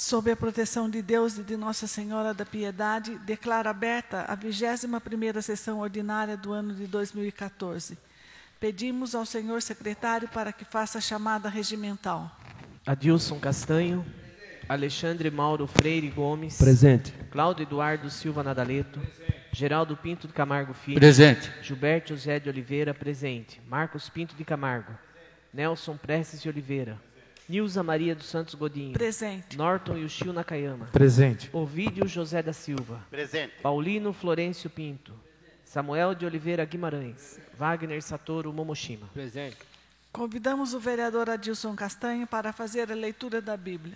Sob a proteção de Deus e de Nossa Senhora da Piedade, declaro aberta a 21ª sessão ordinária do ano de 2014. Pedimos ao senhor secretário para que faça a chamada regimental. Adilson Castanho. Alexandre Mauro Freire Gomes. Presente. Cláudio Eduardo Silva Nadaleto. Geraldo Pinto de Camargo Filho. Presente. Gilberto José de Oliveira, presente. Marcos Pinto de Camargo. Nelson Prestes de Oliveira. Nilza Maria dos Santos Godinho. Presente. Norton Yushio Nakayama. Presente. Ovídio José da Silva. Presente. Paulino Florencio Pinto. Samuel de Oliveira Guimarães. Wagner Satoru Momoshima. Presente. Convidamos o vereador Adilson Castanho para fazer a leitura da Bíblia.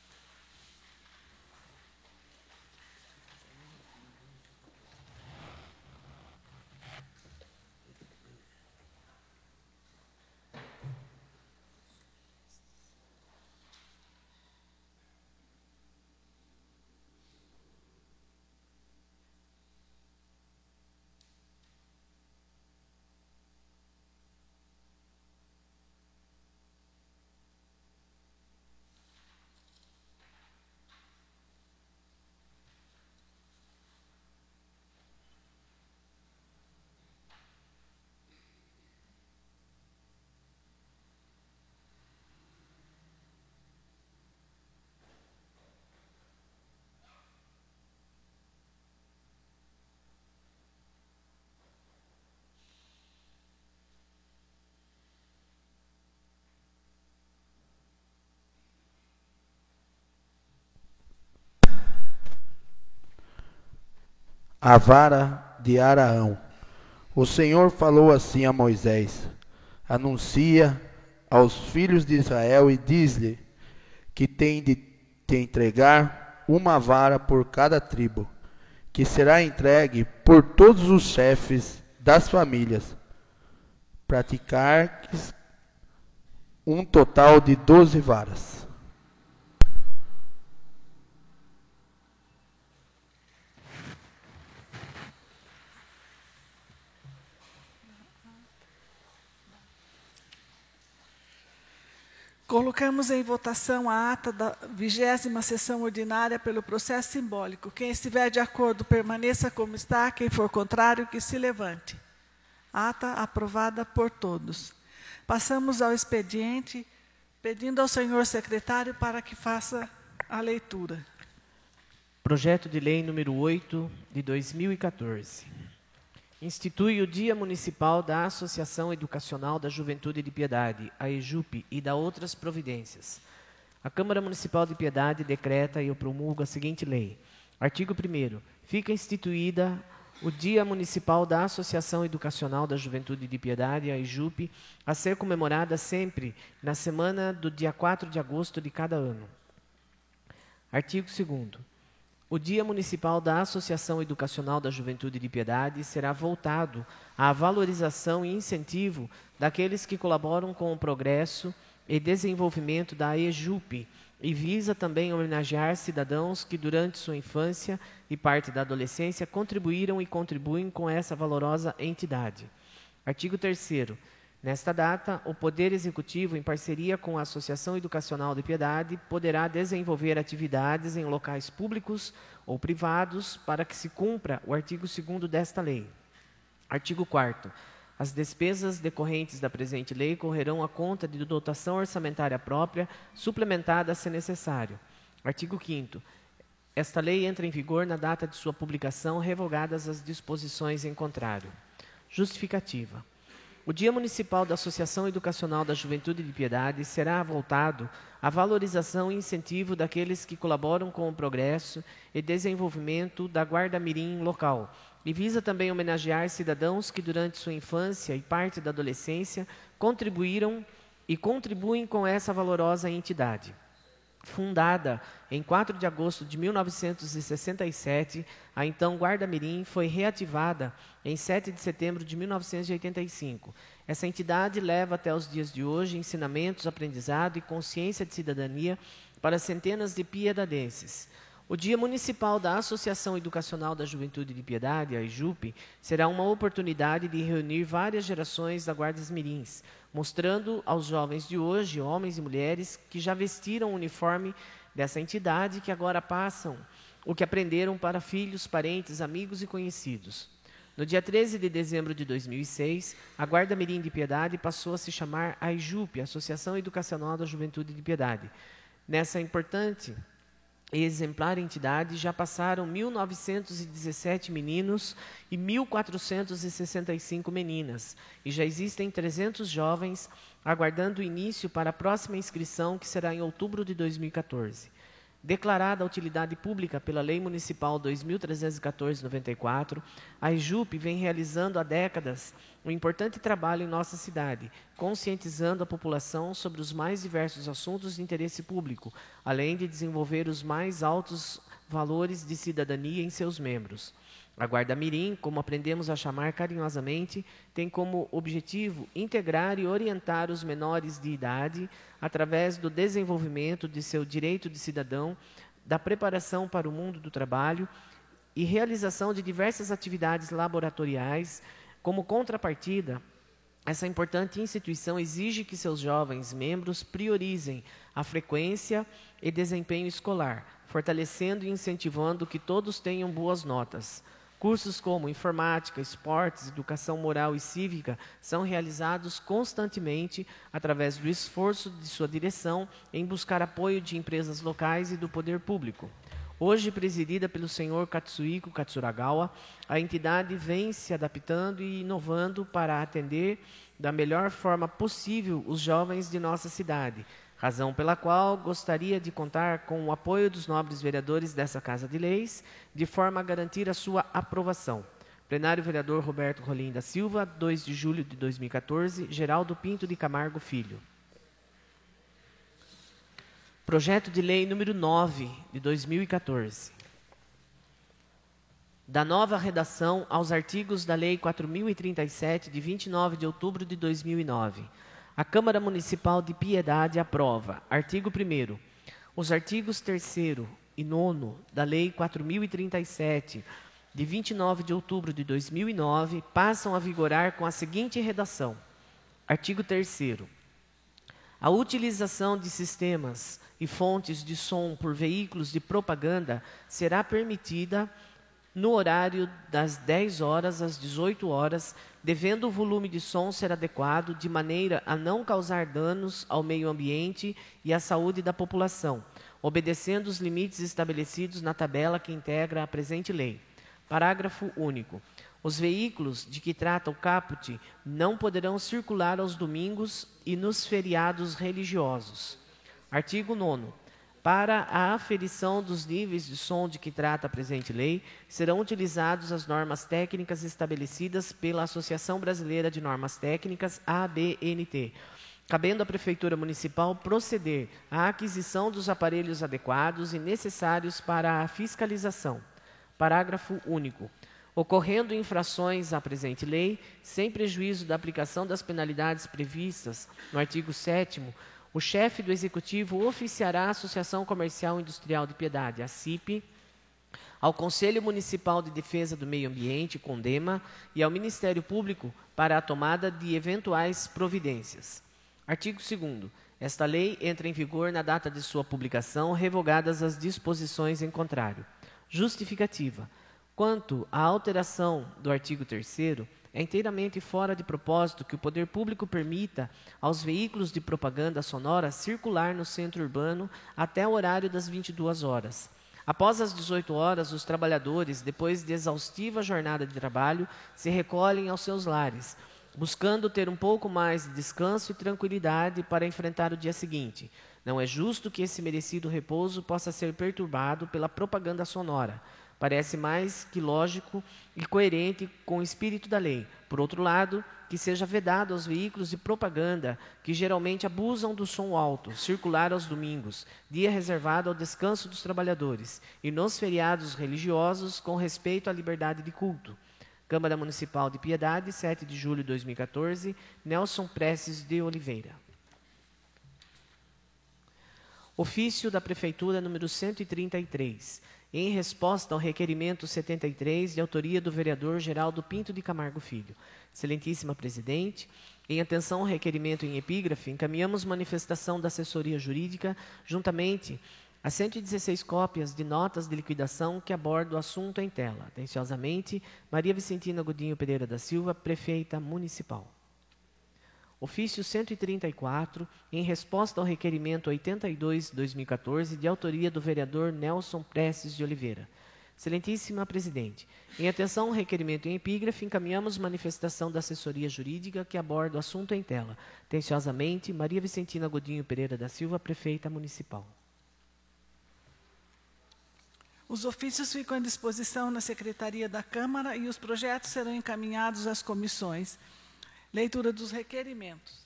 A vara de Araão. O Senhor falou assim a Moisés: anuncia aos filhos de Israel e diz-lhe que tem de te entregar uma vara por cada tribo, que será entregue por todos os chefes das famílias. Praticar um total de 12 varas. Colocamos em votação a ata da 20ª sessão ordinária pelo processo simbólico. Quem estiver de acordo, permaneça como está. Quem for contrário, que se levante. Ata aprovada por todos. Passamos ao expediente, pedindo ao senhor secretário para que faça a leitura. Projeto de Lei número 8, de 2014. Institui o Dia Municipal da Associação Educacional da Juventude de Piedade, a EJUP, e da outras providências. A Câmara Municipal de Piedade decreta e eu promulgo a seguinte lei. Artigo 1º. Fica instituída o Dia Municipal da Associação Educacional da Juventude de Piedade, a EJUP, a ser comemorada sempre na semana do dia 4 de agosto de cada ano. Artigo 2º. O Dia Municipal da Associação Educacional da Juventude de Piedade será voltado à valorização e incentivo daqueles que colaboram com o progresso e desenvolvimento da EJUP e visa também homenagear cidadãos que durante sua infância e parte da adolescência contribuíram e contribuem com essa valorosa entidade. Artigo 3º. Nesta data, o Poder Executivo, em parceria com a Associação Educacional de Piedade, poderá desenvolver atividades em locais públicos ou privados para que se cumpra o artigo 2º desta lei. Artigo 4º. As despesas decorrentes da presente lei correrão à conta de dotação orçamentária própria, suplementada se necessário. Artigo 5º. Esta lei entra em vigor na data de sua publicação, revogadas as disposições em contrário. Justificativa. O Dia Municipal da Associação Educacional da Juventude de Piedade será voltado à valorização e incentivo daqueles que colaboram com o progresso e desenvolvimento da Guarda-Mirim local, e visa também homenagear cidadãos que durante sua infância e parte da adolescência contribuíram e contribuem com essa valorosa entidade. Fundada em 4 de agosto de 1967, a então Guarda-Mirim foi reativada em 7 de setembro de 1985. Essa entidade leva até os dias de hoje ensinamentos, aprendizado e consciência de cidadania para centenas de piedadenses. O Dia Municipal da Associação Educacional da Juventude de Piedade, a EJUP, será uma oportunidade de reunir várias gerações da Guardas Mirins, mostrando aos jovens de hoje, homens e mulheres, que já vestiram o uniforme dessa entidade, que agora passam o que aprenderam para filhos, parentes, amigos e conhecidos. No dia 13 de dezembro de 2006, a Guarda Mirim de Piedade passou a se chamar AIJUP, Associação Educacional da Juventude de Piedade. Nessa importante e exemplar entidade já passaram 1.917 meninos e 1.465 meninas, e já existem 300 jovens aguardando o início para a próxima inscrição, que será em outubro de 2014. Declarada a utilidade pública pela Lei Municipal 2.314/94, a AIJUP vem realizando há décadas um importante trabalho em nossa cidade, conscientizando a população sobre os mais diversos assuntos de interesse público, além de desenvolver os mais altos valores de cidadania em seus membros. A Guarda Mirim, como aprendemos a chamar carinhosamente, tem como objetivo integrar e orientar os menores de idade através do desenvolvimento de seu direito de cidadão, da preparação para o mundo do trabalho e realização de diversas atividades laboratoriais. Como contrapartida, essa importante instituição exige que seus jovens membros priorizem a frequência e desempenho escolar, fortalecendo e incentivando que todos tenham boas notas. Cursos como informática, esportes, educação moral e cívica são realizados constantemente através do esforço de sua direção em buscar apoio de empresas locais e do poder público. Hoje presidida pelo senhor Katsuhiko Katsuragawa, a entidade vem se adaptando e inovando para atender da melhor forma possível os jovens de nossa cidade, razão pela qual gostaria de contar com o apoio dos nobres vereadores dessa Casa de Leis, de forma a garantir a sua aprovação. Plenário Vereador Roberto Rolim da Silva, 2 de julho de 2014, Geraldo Pinto de Camargo Filho. Projeto de Lei número 9, de 2014. Da nova redação aos artigos da Lei 4.037, de 29 de outubro de 2009. A Câmara Municipal de Piedade aprova. Artigo 1º. Os artigos 3º e 9º da Lei 4.037, de 29 de outubro de 2009, passam a vigorar com a seguinte redação. Artigo 3º. A utilização de sistemas e fontes de som por veículos de propaganda será permitida no horário das 10 horas às 18 horas, devendo o volume de som ser adequado de maneira a não causar danos ao meio ambiente e à saúde da população, obedecendo os limites estabelecidos na tabela que integra a presente lei. Parágrafo único. Os veículos de que trata o caput não poderão circular aos domingos e nos feriados religiosos. Artigo 9º. Para a aferição dos níveis de som de que trata a presente lei, serão utilizadas as normas técnicas estabelecidas pela Associação Brasileira de Normas Técnicas, ABNT, cabendo à Prefeitura Municipal proceder à aquisição dos aparelhos adequados e necessários para a fiscalização. Parágrafo único. Ocorrendo infrações à presente lei, sem prejuízo da aplicação das penalidades previstas no artigo 7º, o chefe do Executivo oficiará a Associação Comercial e Industrial de Piedade, a CIP, ao Conselho Municipal de Defesa do Meio Ambiente, CONDEMA, e ao Ministério Público para a tomada de eventuais providências. Artigo 2º. Esta lei entra em vigor na data de sua publicação, revogadas as disposições em contrário. Justificativa. Quanto à alteração do artigo 3º, é inteiramente fora de propósito que o poder público permita aos veículos de propaganda sonora circular no centro urbano até o horário das 22 horas. Após as 18 horas, os trabalhadores, depois de exaustiva jornada de trabalho, se recolhem aos seus lares, buscando ter um pouco mais de descanso e tranquilidade para enfrentar o dia seguinte. Não é justo que esse merecido repouso possa ser perturbado pela propaganda sonora. Parece mais que lógico e coerente com o espírito da lei. Por outro lado, que seja vedado aos veículos de propaganda, que geralmente abusam do som alto, circular aos domingos, dia reservado ao descanso dos trabalhadores, e nos feriados religiosos, com respeito à liberdade de culto. Câmara Municipal de Piedade, 7 de julho de 2014, Nelson Prestes de Oliveira. Ofício da Prefeitura número 133. Em resposta ao requerimento 73, de autoria do vereador Geraldo Pinto de Camargo Filho. Excelentíssima Presidente, em atenção ao requerimento em epígrafe, encaminhamos manifestação da assessoria jurídica, juntamente As 116 cópias de notas de liquidação que abordam o assunto em tela. Atenciosamente, Maria Vicentina Godinho Pereira da Silva, Prefeita Municipal. Ofício 134, em resposta ao requerimento 82/2014, de autoria do vereador Nelson Prestes de Oliveira. Excelentíssima Presidente, em atenção ao requerimento em epígrafe, encaminhamos manifestação da assessoria jurídica que aborda o assunto em tela. Atenciosamente, Maria Vicentina Godinho Pereira da Silva, Prefeita Municipal. Os ofícios ficam à disposição na Secretaria da Câmara e os projetos serão encaminhados às comissões. Leitura dos requerimentos.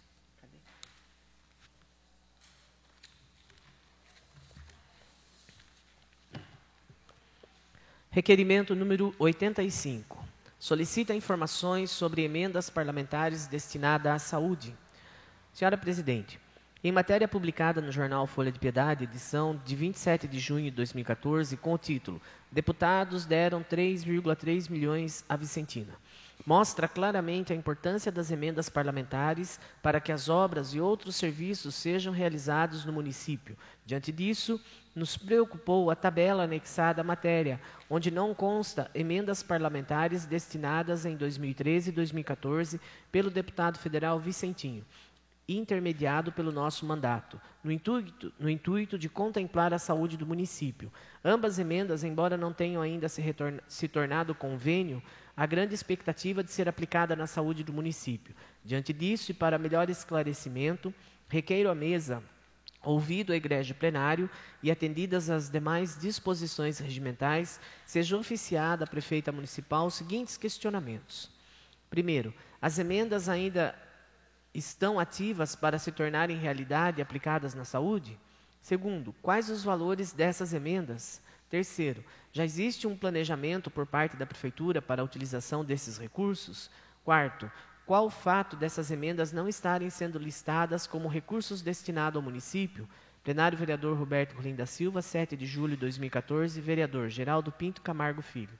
Requerimento número 85. Solicita informações sobre emendas parlamentares destinadas à saúde. Senhora Presidente, em matéria publicada no jornal Folha de Piedade, edição de 27 de junho de 2014, com o título Deputados deram 3,3 milhões a Vicentina, mostra claramente a importância das emendas parlamentares para que as obras e outros serviços sejam realizados no município. Diante disso, nos preocupou a tabela anexada à matéria, onde não consta emendas parlamentares destinadas em 2013 e 2014 pelo deputado federal Vicentinho, intermediado pelo nosso mandato, no intuito de contemplar a saúde do município. Ambas emendas, embora não tenham ainda se tornado convênio, há grande expectativa de ser aplicada na saúde do município. Diante disso, e para melhor esclarecimento, requeiro à mesa, ouvido o egrégio plenário e atendidas as demais disposições regimentais, seja oficiada à Prefeita Municipal os seguintes questionamentos. Primeiro, as emendas ainda estão ativas para se tornarem realidade e aplicadas na saúde? Segundo, quais os valores dessas emendas? Terceiro, já existe um planejamento por parte da Prefeitura para a utilização desses recursos? Quarto, qual o fato dessas emendas não estarem sendo listadas como recursos destinados ao município? Plenário Vereador Roberto Rolim da Silva, 7 de julho de 2014, Vereador Geraldo Pinto Camargo Filho.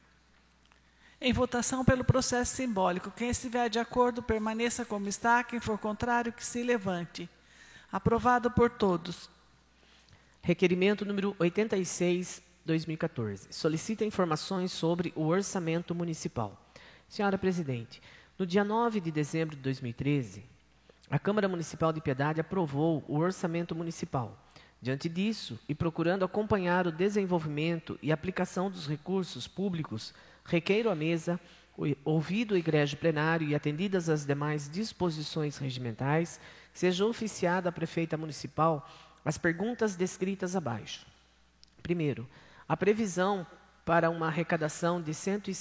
Em votação pelo processo simbólico. Quem estiver de acordo, permaneça como está. Quem for contrário, que se levante. Aprovado por todos. Requerimento número 86, 2014. Solicita informações sobre o orçamento municipal. Senhora Presidente, no dia 9 de dezembro de 2013, a Câmara Municipal de Piedade aprovou o orçamento municipal. Diante disso, e procurando acompanhar o desenvolvimento e aplicação dos recursos públicos, requeiro à mesa, ouvido o egrégio plenário e atendidas as demais disposições regimentais, seja oficiada à Prefeita Municipal as perguntas descritas abaixo. Primeiro, a previsão para uma arrecadação de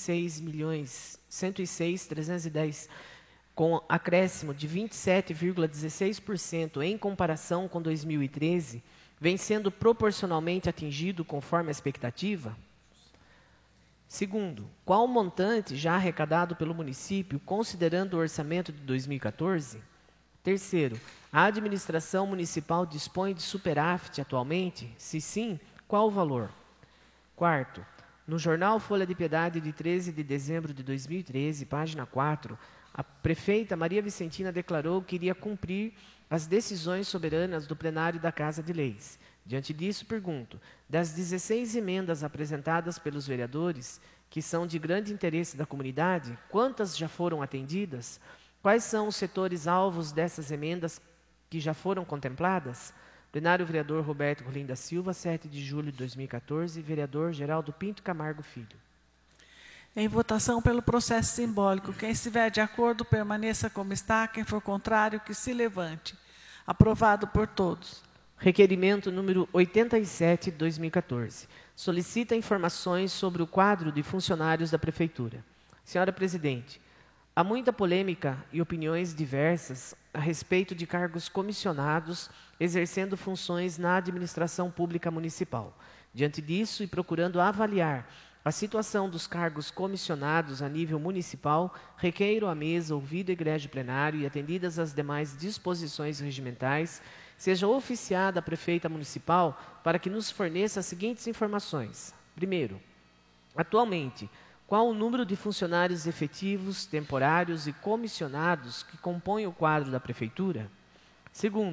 106.310, com acréscimo de 27,16% em comparação com 2013, vem sendo proporcionalmente atingido conforme a expectativa? Segundo, qual o montante já arrecadado pelo município, considerando o orçamento de 2014? Terceiro, a administração municipal dispõe de superávit atualmente? Se sim, qual o valor? Quarto, no jornal Folha de Piedade de 13 de dezembro de 2013, página 4, a prefeita Maria Vicentina declarou que iria cumprir as decisões soberanas do plenário da Casa de Leis. Diante disso, pergunto, das 16 emendas apresentadas pelos vereadores, que são de grande interesse da comunidade, quantas já foram atendidas? Quais são os setores alvos dessas emendas que já foram contempladas? Plenário Vereador Roberto Rolim da Silva, 7 de julho de 2014, Vereador Geraldo Pinto Camargo Filho. Em votação pelo processo simbólico. Quem estiver de acordo, permaneça como está. Quem for contrário, que se levante. Aprovado por todos. Requerimento número 87, 2014. Solicita informações sobre o quadro de funcionários da Prefeitura. Senhora Presidente, há muita polêmica e opiniões diversas a respeito de cargos comissionados exercendo funções na administração pública municipal. Diante disso, e procurando avaliar a situação dos cargos comissionados a nível municipal, requeiro à mesa, ouvido o egrégio plenário e atendidas as demais disposições regimentais, seja oficiada a Prefeita Municipal para que nos forneça as seguintes informações. Primeiro, atualmente, qual o número de funcionários efetivos, temporários e comissionados que compõem o quadro da Prefeitura? Segundo,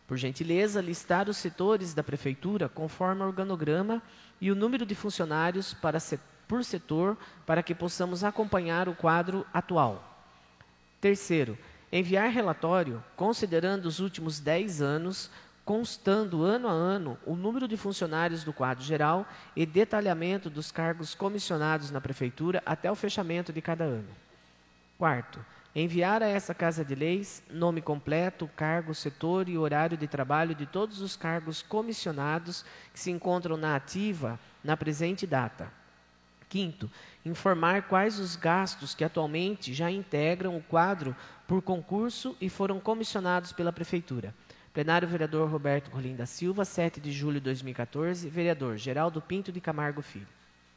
Por gentileza, listar os setores da Prefeitura conforme o organograma e o número de funcionários por setor, para que possamos acompanhar o quadro atual. Terceiro, enviar relatório considerando os últimos 10 anos, constando ano a ano o número de funcionários do quadro geral e detalhamento dos cargos comissionados na Prefeitura até o fechamento de cada ano. Quarto, enviar a essa Casa de Leis nome completo, cargo, setor e horário de trabalho de todos os cargos comissionados que se encontram na ativa na presente data. Quinto, informar quais os gastos que atualmente já integram o quadro por concurso e foram comissionados pela Prefeitura. Plenário, vereador Roberto Rolim da Silva, 7 de julho de 2014. Vereador Geraldo Pinto de Camargo Filho.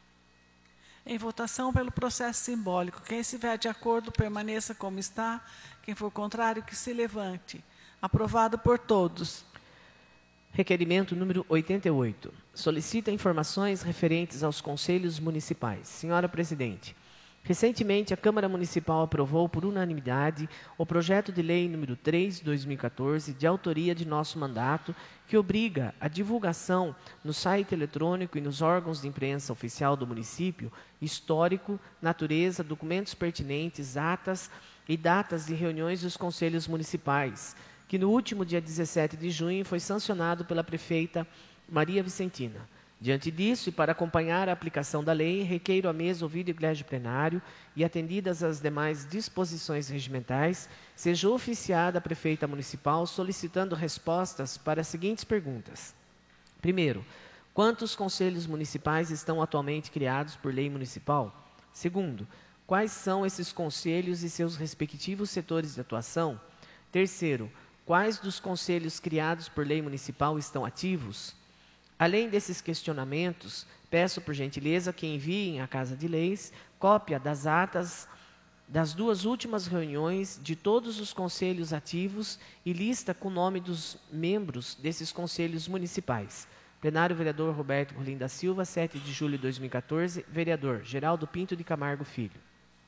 Em votação pelo processo simbólico. Quem estiver de acordo, permaneça como está. Quem for contrário, que se levante. Aprovado por todos. Requerimento número 88. Solicita informações referentes aos conselhos municipais. Senhora Presidente, recentemente a Câmara Municipal aprovou por unanimidade o projeto de lei número 3 de 2014, de autoria de nosso mandato, que obriga a divulgação no site eletrônico e nos órgãos de imprensa oficial do município, histórico, natureza, documentos pertinentes, atas e datas de reuniões dos conselhos municipais, que no último dia 17 de junho foi sancionado pela prefeita Maria Vicentina. Diante disso, e para acompanhar a aplicação da lei, requeiro à mesa ouvido o colégio plenário e atendidas as demais disposições regimentais, seja oficiada a prefeita municipal solicitando respostas para as seguintes perguntas. Primeiro, quantos conselhos municipais estão atualmente criados por lei municipal? Segundo, quais são esses conselhos e seus respectivos setores de atuação? Terceiro, quais dos conselhos criados por lei municipal estão ativos? Além desses questionamentos, peço por gentileza que enviem à Casa de Leis cópia das atas das 2 últimas reuniões de todos os conselhos ativos e lista com o nome dos membros desses conselhos municipais. Plenário, vereador Roberto Rolim da Silva, 7 de julho de 2014. Vereador Geraldo Pinto de Camargo Filho.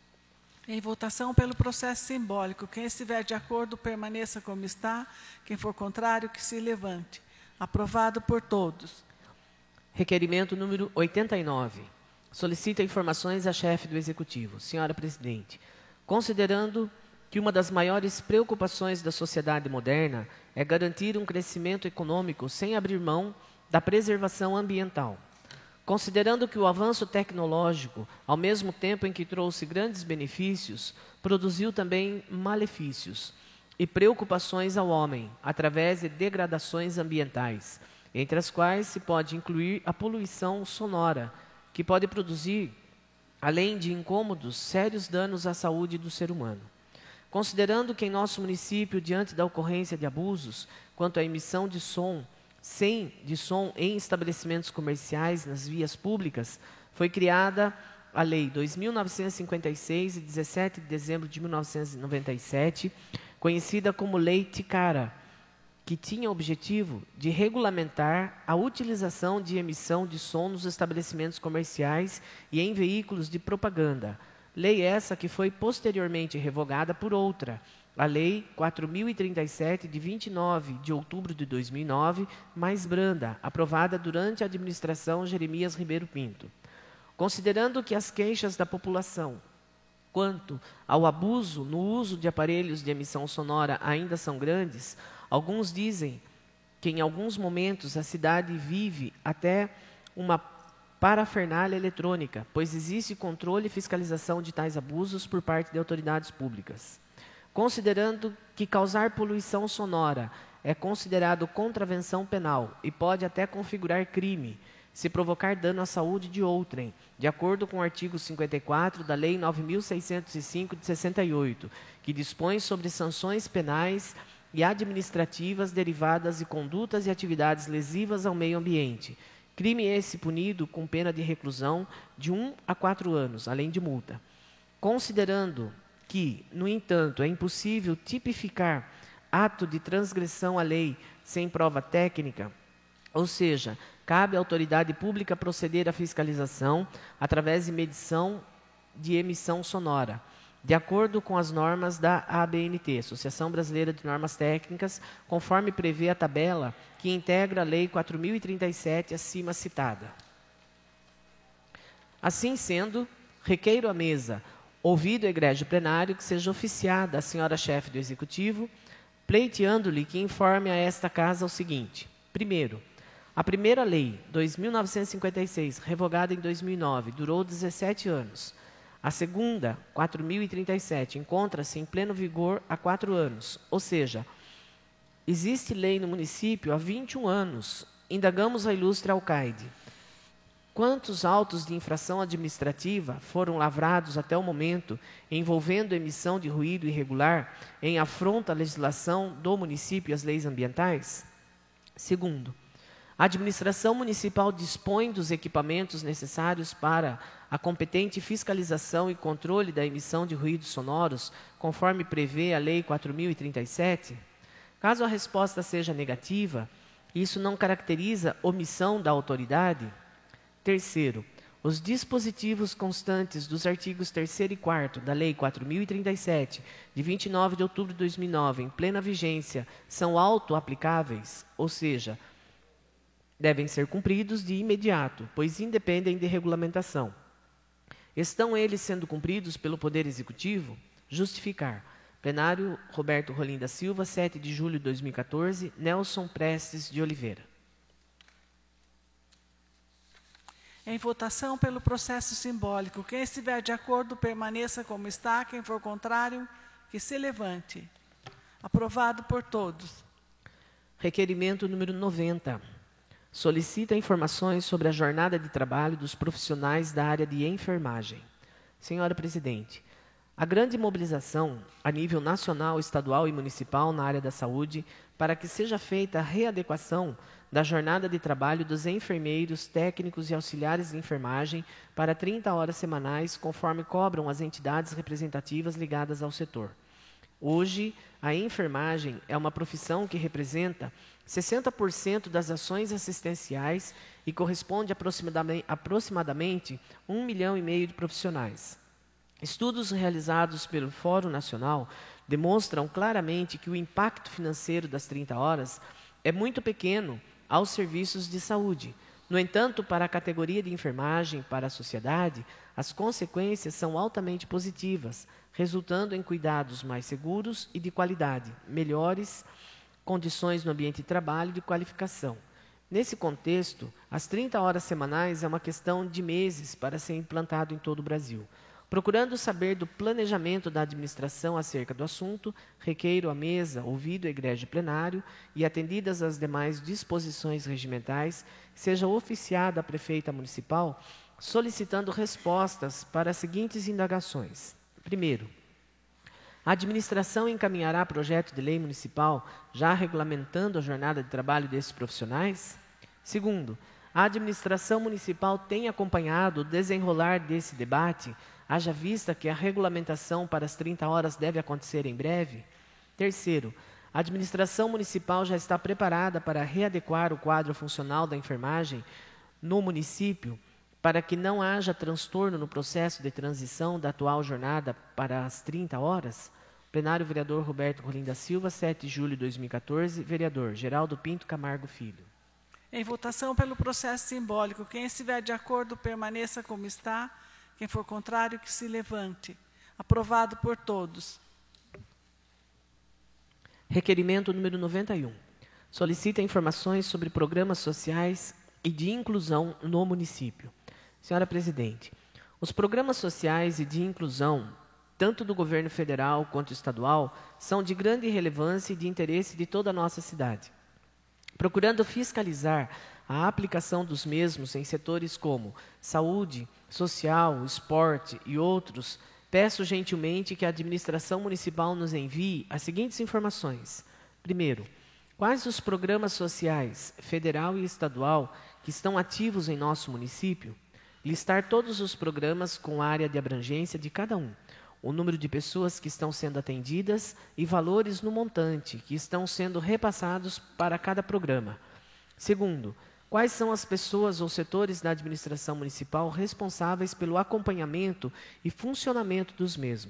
Em votação pelo processo simbólico. Quem estiver de acordo, permaneça como está. Quem for contrário, que se levante. Aprovado por todos. Requerimento número 89. Solicita informações à chefe do Executivo. Senhora Presidente, considerando que uma das maiores preocupações da sociedade moderna é garantir um crescimento econômico sem abrir mão da preservação ambiental, considerando que o avanço tecnológico, ao mesmo tempo em que trouxe grandes benefícios, produziu também malefícios e preocupações ao homem, através de degradações ambientais, entre as quais se pode incluir a poluição sonora, que pode produzir, além de incômodos, sérios danos à saúde do ser humano. Considerando que em nosso município, diante da ocorrência de abusos quanto à emissão de som, em estabelecimentos comerciais, nas vias públicas, foi criada a Lei 2.956, de 17 de dezembro de 1997, conhecida como Lei Ticara, que tinha o objetivo de regulamentar a utilização de emissão de som nos estabelecimentos comerciais e em veículos de propaganda. Lei essa que foi posteriormente revogada por outra, a Lei 4.037, de 29 de outubro de 2009, mais branda, aprovada durante a administração Jeremias Ribeiro Pinto. Considerando que as queixas da população quanto ao abuso no uso de aparelhos de emissão sonora ainda são grandes, alguns dizem que em alguns momentos a cidade vive até uma parafernália eletrônica, pois existe controle e fiscalização de tais abusos por parte de autoridades públicas. Considerando que causar poluição sonora é considerado contravenção penal e pode até configurar crime, se provocar dano à saúde de outrem, de acordo com o artigo 54 da Lei 9.605 de 68, que dispõe sobre sanções penais e administrativas derivadas de condutas e atividades lesivas ao meio ambiente. Crime esse punido com pena de reclusão de 1 a 4 anos, além de multa. Considerando que, no entanto, é impossível tipificar ato de transgressão à lei sem prova técnica, ou seja, cabe à autoridade pública proceder à fiscalização através de medição de emissão sonora. de acordo com as normas da ABNT, Associação Brasileira de Normas Técnicas, conforme prevê a tabela que integra a Lei 4.037 acima citada. Assim sendo, requeiro à mesa, ouvido o egrégio plenário, que seja oficiada a senhora chefe do Executivo, pleiteando-lhe que informe a esta Casa o seguinte. Primeiro, a primeira lei, 2.956, revogada em 2009, durou 17 anos. A segunda, 4.037, encontra-se em pleno vigor há 4 anos. Ou seja, existe lei no município há 21 anos. Indagamos a ilustre alcaide. Quantos autos de infração administrativa foram lavrados até o momento envolvendo emissão de ruído irregular em afronta à legislação do município e às leis ambientais? Segundo, a administração municipal dispõe dos equipamentos necessários para a competente fiscalização e controle da emissão de ruídos sonoros, conforme prevê a Lei 4.037? Caso a resposta seja negativa, isso não caracteriza omissão da autoridade? Terceiro, os dispositivos constantes dos artigos 3º e 4º da Lei 4.037, de 29 de outubro de 2009, em plena vigência, são auto-aplicáveis, ou seja, devem ser cumpridos de imediato, pois independem de regulamentação. Estão eles sendo cumpridos pelo Poder Executivo? Justificar. Plenário Roberto Rolim da Silva, 7 de julho de 2014, Nelson Prestes de Oliveira. Em votação pelo processo simbólico. Quem estiver de acordo, permaneça como está. Quem for contrário, que se levante. Aprovado por todos. Requerimento número 90. Solicita informações sobre a jornada de trabalho dos profissionais da área de enfermagem. Senhora Presidente, a grande mobilização a nível nacional, estadual e municipal na área da saúde para que seja feita a readequação da jornada de trabalho dos enfermeiros, técnicos e auxiliares de enfermagem para 30 horas semanais, conforme cobram as entidades representativas ligadas ao setor. Hoje, a enfermagem é uma profissão que representa 60% das ações assistenciais e corresponde aproximadamente 1,5 milhão de profissionais. Estudos realizados pelo Fórum Nacional demonstram claramente que o impacto financeiro das 30 horas é muito pequeno aos serviços de saúde. No entanto, para a categoria de enfermagem, para a sociedade, as consequências são altamente positivas, resultando em cuidados mais seguros e de qualidade, melhores condições no ambiente de trabalho e de qualificação. Nesse contexto, as 30 horas semanais é uma questão de meses para ser implantado em todo o Brasil. Procurando saber do planejamento da administração acerca do assunto, requeiro à mesa, ouvido o egrégio plenário e atendidas as demais disposições regimentais, seja oficiada a prefeita municipal, solicitando respostas para as seguintes indagações. Primeiro, a administração encaminhará projeto de lei municipal já regulamentando a jornada de trabalho desses profissionais? Segundo, a administração municipal tem acompanhado o desenrolar desse debate, haja vista que a regulamentação para as 30 horas deve acontecer em breve? Terceiro, a administração municipal já está preparada para readequar o quadro funcional da enfermagem no município para que não haja transtorno no processo de transição da atual jornada para as 30 horas? Plenário Vereador Roberto Rolim da Silva, 7 de julho de 2014. Vereador Geraldo Pinto Camargo Filho. Em votação pelo processo simbólico. Quem estiver de acordo, permaneça como está. Quem for contrário, que se levante. Aprovado por todos. Requerimento número 91. Solicita informações sobre programas sociais e de inclusão no município. Senhora Presidente, os programas sociais e de inclusão, tanto do governo federal quanto estadual, são de grande relevância e de interesse de toda a nossa cidade. Procurando fiscalizar a aplicação dos mesmos em setores como saúde, social, esporte e outros, peço gentilmente que a administração municipal nos envie as seguintes informações. Primeiro, quais os programas sociais, federal e estadual, que estão ativos em nosso município? Listar todos os programas com área de abrangência de cada um, o número de pessoas que estão sendo atendidas e valores no montante que estão sendo repassados para cada programa. Segundo, quais são as pessoas ou setores da administração municipal responsáveis pelo acompanhamento e funcionamento dos mesmos?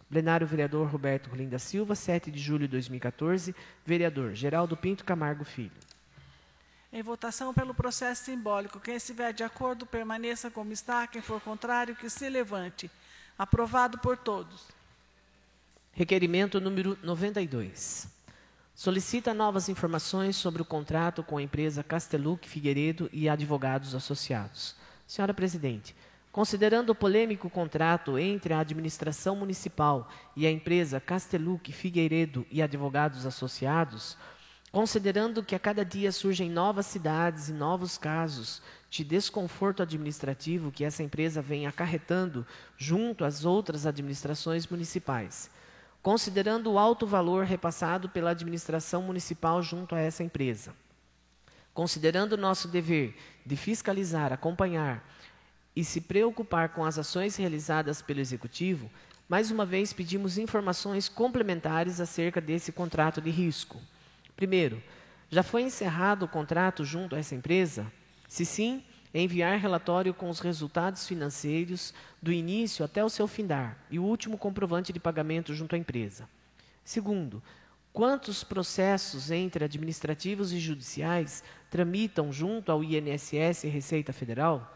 Plenário, vereador Roberto Rolim da Silva, 7 de julho de 2014. Vereador Geraldo Pinto Camargo Filho. Em votação pelo processo simbólico. Quem estiver de acordo, permaneça como está. Quem for contrário, que se levante. Aprovado por todos. Requerimento número 92. Solicita novas informações sobre o contrato com a empresa Castelluc Figueiredo e Advogados Associados. Senhora Presidente, considerando o polêmico contrato entre a administração municipal e a empresa Castelluc Figueiredo e Advogados Associados, considerando que a cada dia surgem novas cidades e novos casos de desconforto administrativo que essa empresa vem acarretando junto às outras administrações municipais, considerando o alto valor repassado pela administração municipal junto a essa empresa, considerando o nosso dever de fiscalizar, acompanhar e se preocupar com as ações realizadas pelo Executivo, mais uma vez pedimos informações complementares acerca desse contrato de risco. Primeiro, já foi encerrado o contrato junto a essa empresa? Se sim, enviar relatório com os resultados financeiros do início até o seu findar e o último comprovante de pagamento junto à empresa. Segundo, quantos processos entre administrativos e judiciais tramitam junto ao INSS e Receita Federal?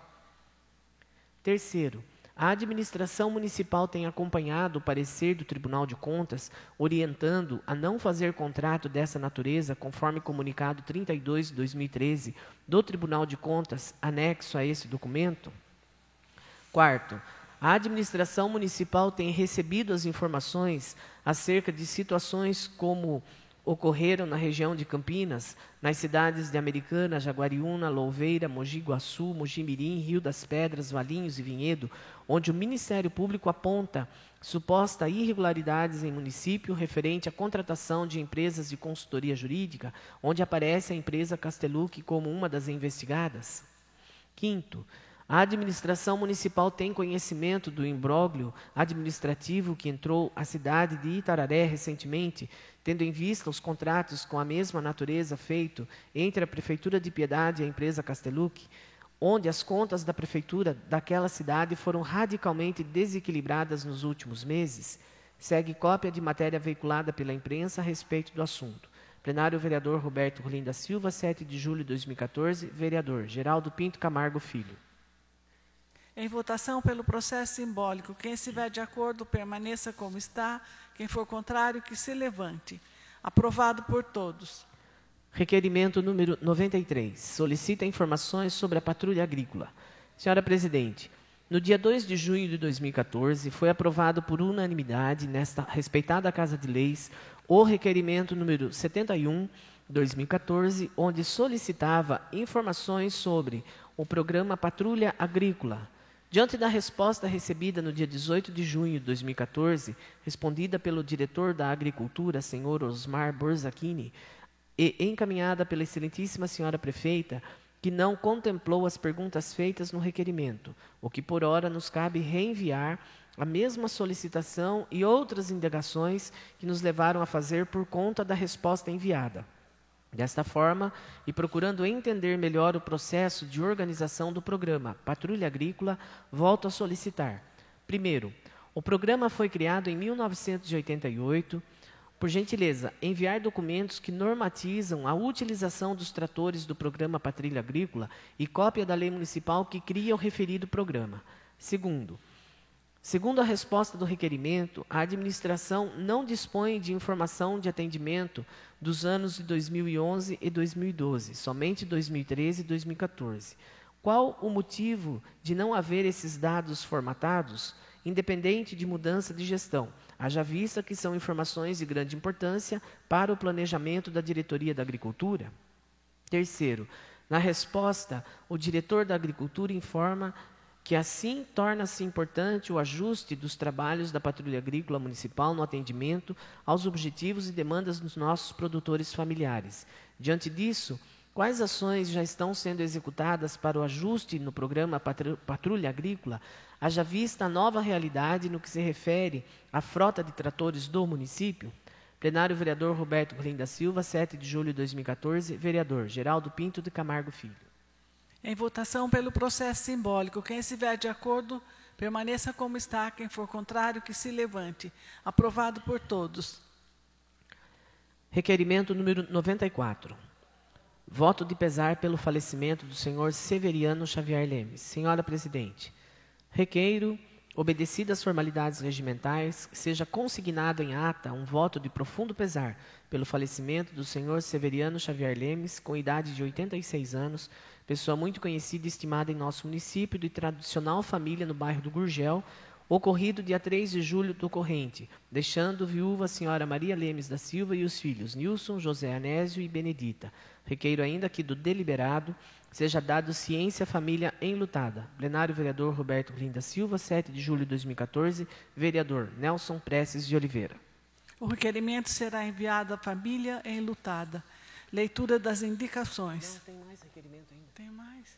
Terceiro, a administração municipal tem acompanhado o parecer do Tribunal de Contas, orientando a não fazer contrato dessa natureza, conforme comunicado 32 de 2013 do Tribunal de Contas, anexo a esse documento? Quarto, a administração municipal tem recebido as informações acerca de situações como ocorreram na região de Campinas, nas cidades de Americana, Jaguariúna, Louveira, Mogi Guaçu, Mogi-mirim, Rio das Pedras, Valinhos e Vinhedo, onde o Ministério Público aponta supostas irregularidades em município referente à contratação de empresas de consultoria jurídica, onde aparece a empresa Castelluc como uma das investigadas? Quinto, a administração municipal tem conhecimento do imbróglio administrativo que entrou a cidade de Itararé recentemente, tendo em vista os contratos com a mesma natureza feito entre a Prefeitura de Piedade e a empresa Castelluc, onde as contas da Prefeitura daquela cidade foram radicalmente desequilibradas nos últimos meses? Segue cópia de matéria veiculada pela imprensa a respeito do assunto. Plenário, vereador Roberto Rolim da Silva, 7 de julho de 2014. Vereador Geraldo Pinto Camargo Filho. Em votação pelo processo simbólico. Quem estiver de acordo, permaneça como está. Quem for contrário, que se levante. Aprovado por todos. Requerimento número 93. Solicita informações sobre a patrulha agrícola. Senhora Presidente, no dia 2 de junho de 2014, foi aprovado por unanimidade, nesta respeitada Casa de Leis, o requerimento número 71, 2014, onde solicitava informações sobre o programa Patrulha Agrícola. Diante da resposta recebida no dia 18 de junho de 2014, respondida pelo diretor da Agricultura, senhor Osmar Borzacchini, e encaminhada pela excelentíssima senhora prefeita, que não contemplou as perguntas feitas no requerimento, o que por ora nos cabe reenviar a mesma solicitação e outras indagações que nos levaram a fazer por conta da resposta enviada. Desta forma, e procurando entender melhor o processo de organização do programa Patrulha Agrícola, volto a solicitar. Primeiro, o programa foi criado em 1988. Por gentileza, enviar documentos que normatizam a utilização dos tratores do programa Patrulha Agrícola e cópia da lei municipal que cria o referido programa. Segundo a resposta do requerimento, a administração não dispõe de informação de atendimento dos anos de 2011 e 2012, somente 2013 e 2014. Qual o motivo de não haver esses dados formatados, independente de mudança de gestão, haja vista que são informações de grande importância para o planejamento da Diretoria da Agricultura? Terceiro, na resposta, o diretor da Agricultura informa que assim torna-se importante o ajuste dos trabalhos da Patrulha Agrícola Municipal no atendimento aos objetivos e demandas dos nossos produtores familiares. Diante disso, quais ações já estão sendo executadas para o ajuste no programa Patrulha Agrícola, haja vista a nova realidade no que se refere à frota de tratores do município? Plenário, vereador Roberto Rolim da Silva, 7 de julho de 2014. Vereador Geraldo Pinto de Camargo Filho. Em votação pelo processo simbólico. Quem estiver de acordo, Permaneça como está. Quem for contrário, que se levante. Aprovado por todos. Requerimento número 94. Voto de pesar pelo falecimento do senhor Severiano Xavier Lemes. Senhora Presidente, requeiro, obedecidas as formalidades regimentais, que seja consignado em ata um voto de profundo pesar pelo falecimento do senhor Severiano Xavier Lemes, com idade de 86 anos, pessoa muito conhecida e estimada em nosso município, de tradicional família no bairro do Gurgel, ocorrido dia 3 de julho do corrente, deixando viúva a senhora Maria Lemes da Silva e os filhos Nilson, José Anésio e Benedita. Requeiro ainda que do deliberado seja dado ciência à família enlutada. Plenário vereador Roberto Rolim da Silva, 7 de julho de 2014, vereador Nelson Prestes de Oliveira. O requerimento será enviado à família enlutada. Leitura das indicações. Não, tem mais requerimento ainda. Tem mais?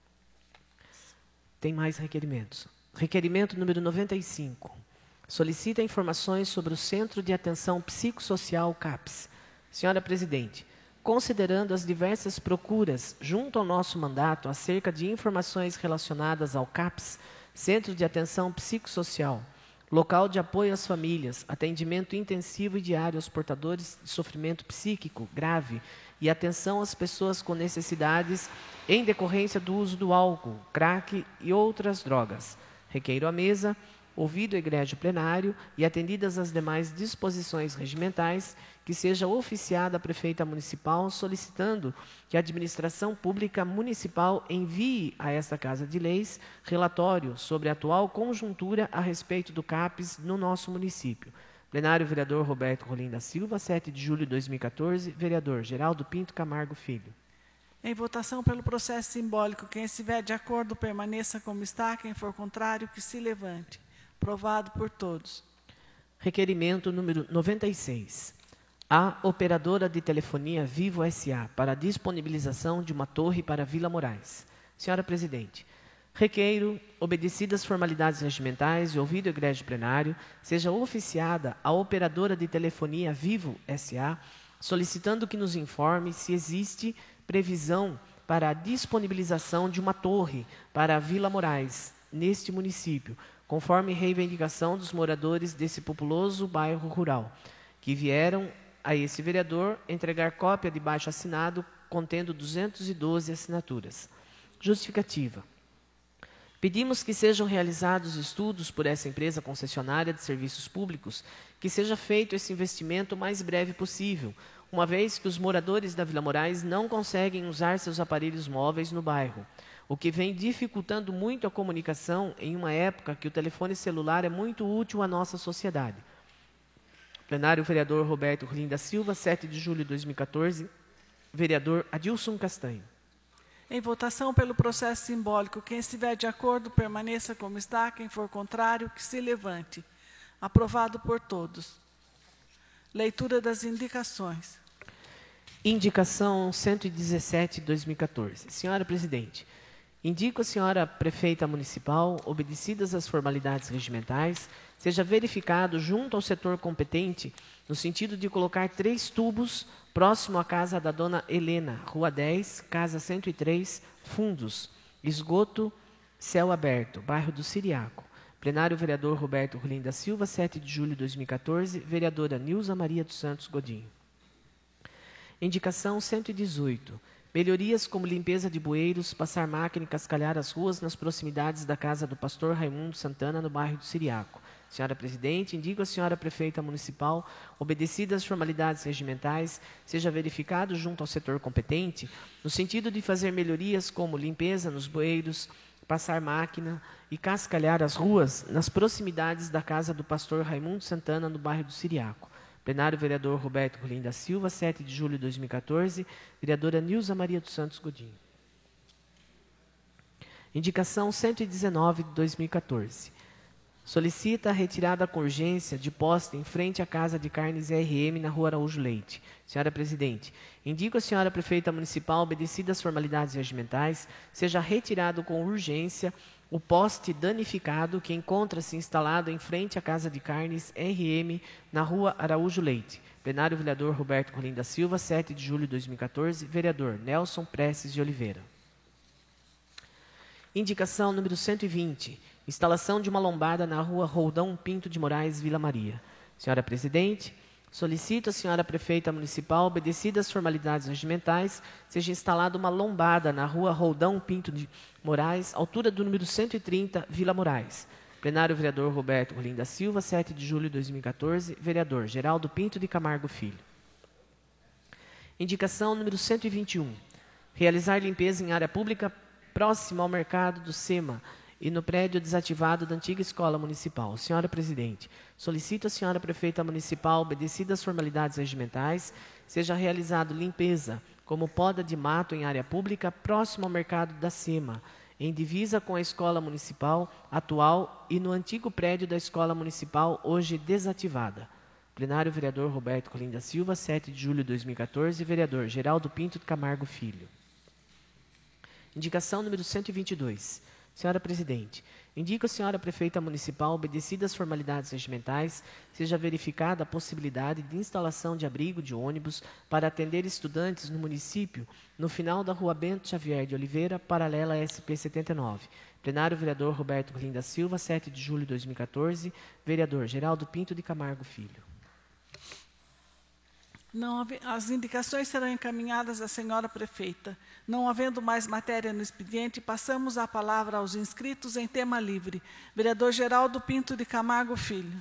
Tem mais requerimentos. Requerimento número 95. Solicita informações sobre o Centro de Atenção Psicossocial CAPS. Senhora Presidente, considerando as diversas procuras junto ao nosso mandato acerca de informações relacionadas ao CAPS, Centro de Atenção Psicossocial, local de apoio às famílias, atendimento intensivo e diário aos portadores de sofrimento psíquico grave e atenção às pessoas com necessidades em decorrência do uso do álcool, crack e outras drogas. Requeiro à mesa, ouvido o egrégio plenário e atendidas as demais disposições regimentais, que seja oficiada a prefeita municipal solicitando que a administração pública municipal envie a esta Casa de Leis relatório sobre a atual conjuntura a respeito do CAPS no nosso município. Plenário vereador Roberto Rolim da Silva, 7 de julho de 2014, vereador Geraldo Pinto Camargo Filho. Em votação pelo processo simbólico, quem estiver de acordo permaneça como está, quem for contrário, que se levante. Aprovado por todos. Requerimento número 96. A operadora de telefonia Vivo S.A. para disponibilização de uma torre para Vila Moraes. Senhora Presidente, requeiro, obedecidas as formalidades regimentais e ouvido o egrégio plenário, seja oficiada a operadora de telefonia Vivo S.A., solicitando que nos informe se existe previsão para a disponibilização de uma torre para Vila Moraes, neste município, conforme reivindicação dos moradores desse populoso bairro rural, que vieram a esse vereador entregar cópia de baixo-assinado contendo 212 assinaturas. Justificativa. Pedimos que sejam realizados estudos por essa empresa concessionária de serviços públicos, que seja feito esse investimento o mais breve possível, uma vez que os moradores da Vila Moraes não conseguem usar seus aparelhos móveis no bairro, o que vem dificultando muito a comunicação em uma época que o telefone celular é muito útil à nossa sociedade. Plenário vereador Roberto Rolim da Silva, 7 de julho de 2014, vereador Adilson Castanho. Em votação pelo processo simbólico, quem estiver de acordo permaneça como está, quem for contrário, que se levante. Aprovado por todos. Leitura das indicações. Indicação 117 de 2014. Senhora Presidente, indico a senhora prefeita municipal, obedecidas as formalidades regimentais, seja verificado junto ao setor competente, no sentido de colocar 3 tubos próximo à casa da dona Helena, Rua 10, Casa 103, Fundos, Esgoto, Céu Aberto, bairro do Siriaco. Plenário vereador Roberto Rolim da Silva, 7 de julho de 2014, vereadora Nilza Maria dos Santos Godinho. Indicação 118. Melhorias como limpeza de bueiros, passar máquina e cascalhar as ruas nas proximidades da casa do pastor Raimundo Santana, no bairro do Siriaco. Senhora Presidente, indico a senhora prefeita municipal, obedecidas as formalidades regimentais, seja verificado junto ao setor competente, no sentido de fazer melhorias como limpeza nos bueiros, passar máquina e cascalhar as ruas nas proximidades da casa do pastor Raimundo Santana, no bairro do Siriaco. Plenário vereador Roberto Rolim da Silva, 7 de julho de 2014, vereadora Nilza Maria dos Santos Godinho. Indicação 119 de 2014. Solicita a retirada com urgência de poste em frente à Casa de Carnes RM na Rua Araújo Leite. Senhora Presidente, indico a senhora prefeita municipal, obedecidas as formalidades regimentais, seja retirado com urgência o poste danificado que encontra-se instalado em frente à Casa de Carnes RM na Rua Araújo Leite. Plenário vereador Roberto Rolim da Silva, 7 de julho de 2014, vereador Nelson Prestes de Oliveira. Indicação número 120. Instalação de uma lombada na rua Roldão Pinto de Moraes, Vila Maria. Senhora Presidente, solicito à senhora Prefeita Municipal, obedecidas as formalidades regimentais, seja instalada uma lombada na rua Roldão Pinto de Moraes, altura do número 130, Vila Moraes. Plenário Vereador Roberto Rolim da Silva, 7 de julho de 2014. Vereador Geraldo Pinto de Camargo Filho. Indicação número 121. Realizar limpeza em área pública próxima ao mercado do SEMA e no prédio desativado da antiga escola municipal. Senhora Presidente, solicito à senhora Prefeita Municipal, obedecidas as formalidades regimentais, seja realizado limpeza, como poda de mato em área pública próximo ao mercado da SEMA, em divisa com a escola municipal atual e no antigo prédio da escola municipal, hoje desativada. Plenário Vereador Roberto Rolim da Silva, 7 de julho de 2014. Vereador Geraldo Pinto de Camargo Filho. Indicação número 122. Senhora Presidente, indico à senhora Prefeita Municipal, obedecidas as formalidades regimentais, seja verificada a possibilidade de instalação de abrigo de ônibus para atender estudantes no município, no final da Rua Bento Xavier de Oliveira, paralela à SP-79. Plenário Vereador Roberto Rolim da Silva, 7 de julho de 2014. Vereador Geraldo Pinto de Camargo Filho. As indicações serão encaminhadas à senhora Prefeita. Não havendo mais matéria no expediente, passamos a palavra aos inscritos em tema livre. Vereador Geraldo Pinto de Camargo Filho.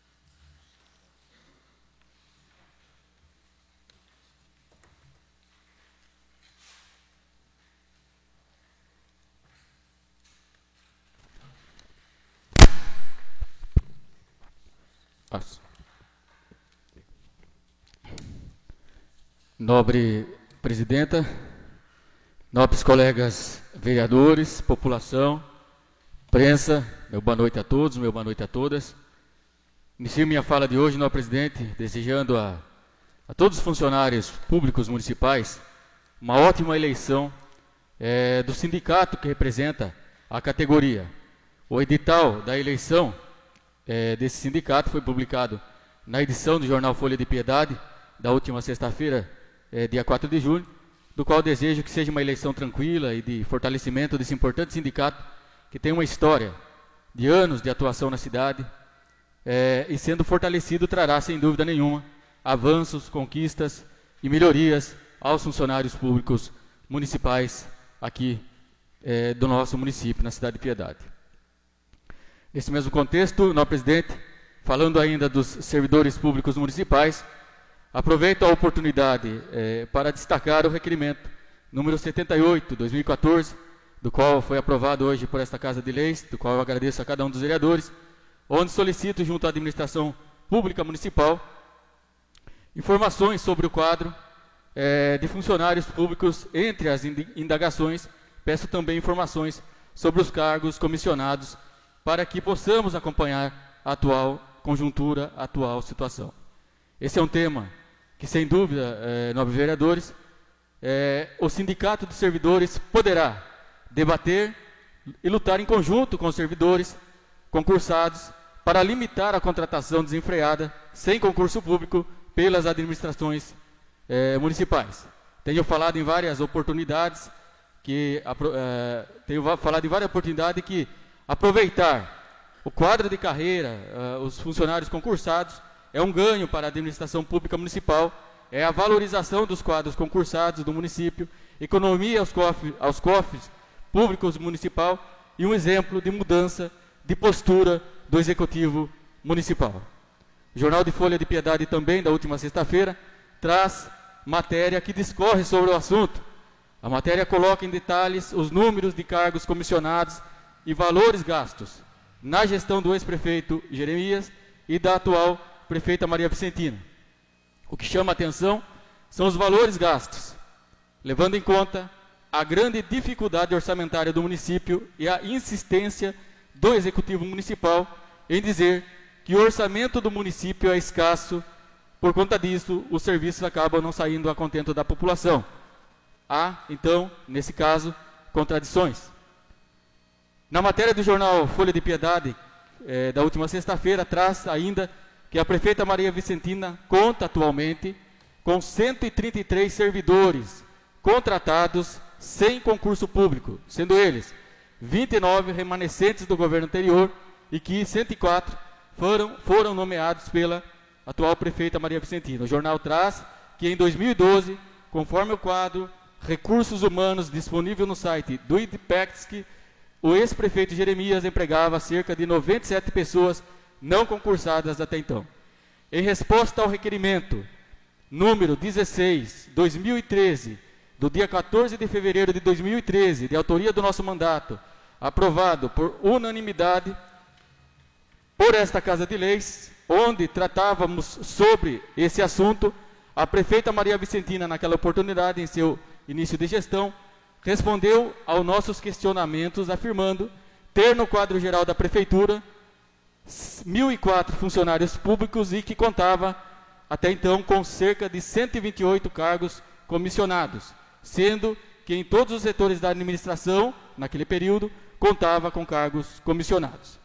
Nobre presidenta, nobres colegas vereadores, população, imprensa, meu boa noite a todos, meu boa noite a todas. Inicio minha fala de hoje, nobre presidente, desejando a todos os funcionários públicos municipais uma ótima eleição do sindicato que representa a categoria. O edital da eleição desse sindicato foi publicado na edição do jornal Folha de Piedade, da última sexta-feira, dia 4 de julho, do qual desejo que seja uma eleição tranquila e de fortalecimento desse importante sindicato, que tem uma história de anos de atuação na cidade, e sendo fortalecido trará, sem dúvida nenhuma, avanços, conquistas e melhorias aos funcionários públicos municipais aqui do nosso município, na cidade de Piedade. Nesse mesmo contexto, nobre presidente, falando ainda dos servidores públicos municipais, aproveito a oportunidade para destacar o requerimento número 78, 2014, do qual foi aprovado hoje por esta Casa de Leis, do qual eu agradeço a cada um dos vereadores, onde solicito junto à administração pública municipal informações sobre o quadro de funcionários públicos. Entre as indagações, peço também informações sobre os cargos comissionados, para que possamos acompanhar a atual conjuntura, a atual situação. Esse é um tema que, sem dúvida, nobres vereadores, o Sindicato dos Servidores poderá debater e lutar em conjunto com os servidores concursados para limitar a contratação desenfreada sem concurso público pelas administrações municipais. Tenho falado em várias oportunidades que aproveitar o quadro de carreira, os funcionários concursados, é um ganho para a administração pública municipal, é a valorização dos quadros concursados do município, economia aos cofres públicos municipal e um exemplo de mudança de postura do Executivo Municipal. O Jornal de Folha de Piedade, também da última sexta-feira, traz matéria que discorre sobre o assunto. A matéria coloca em detalhes os números de cargos comissionados e valores gastos na gestão do ex-prefeito Jeremias e da atual prefeita Maria Vicentina. O que chama a atenção são os valores gastos, levando em conta a grande dificuldade orçamentária do município e a insistência do Executivo Municipal em dizer que o orçamento do município é escasso. Por conta disso, os serviços acabam não saindo a contento da população. Há, então, nesse caso, contradições. Na matéria do jornal Folha de Piedade, da última sexta-feira, traz ainda que a prefeita Maria Vicentina conta atualmente com 133 servidores contratados sem concurso público, sendo eles 29 remanescentes do governo anterior e que 104 foram nomeados pela atual prefeita Maria Vicentina. O jornal traz que em 2012, conforme o quadro Recursos Humanos disponível no site do IDPEX, o ex-prefeito Jeremias empregava cerca de 97 pessoas não concursadas até então. Em resposta ao requerimento número 16/2013, do dia 14 de fevereiro de 2013, de autoria do nosso mandato, aprovado por unanimidade por esta Casa de Leis, onde tratávamos sobre esse assunto, a prefeita Maria Vicentina, naquela oportunidade, em seu início de gestão, respondeu aos nossos questionamentos, afirmando ter no quadro geral da prefeitura 1.004 funcionários públicos e que contava, até então, com cerca de 128 cargos comissionados, sendo que em todos os setores da administração, naquele período, contava com cargos comissionados.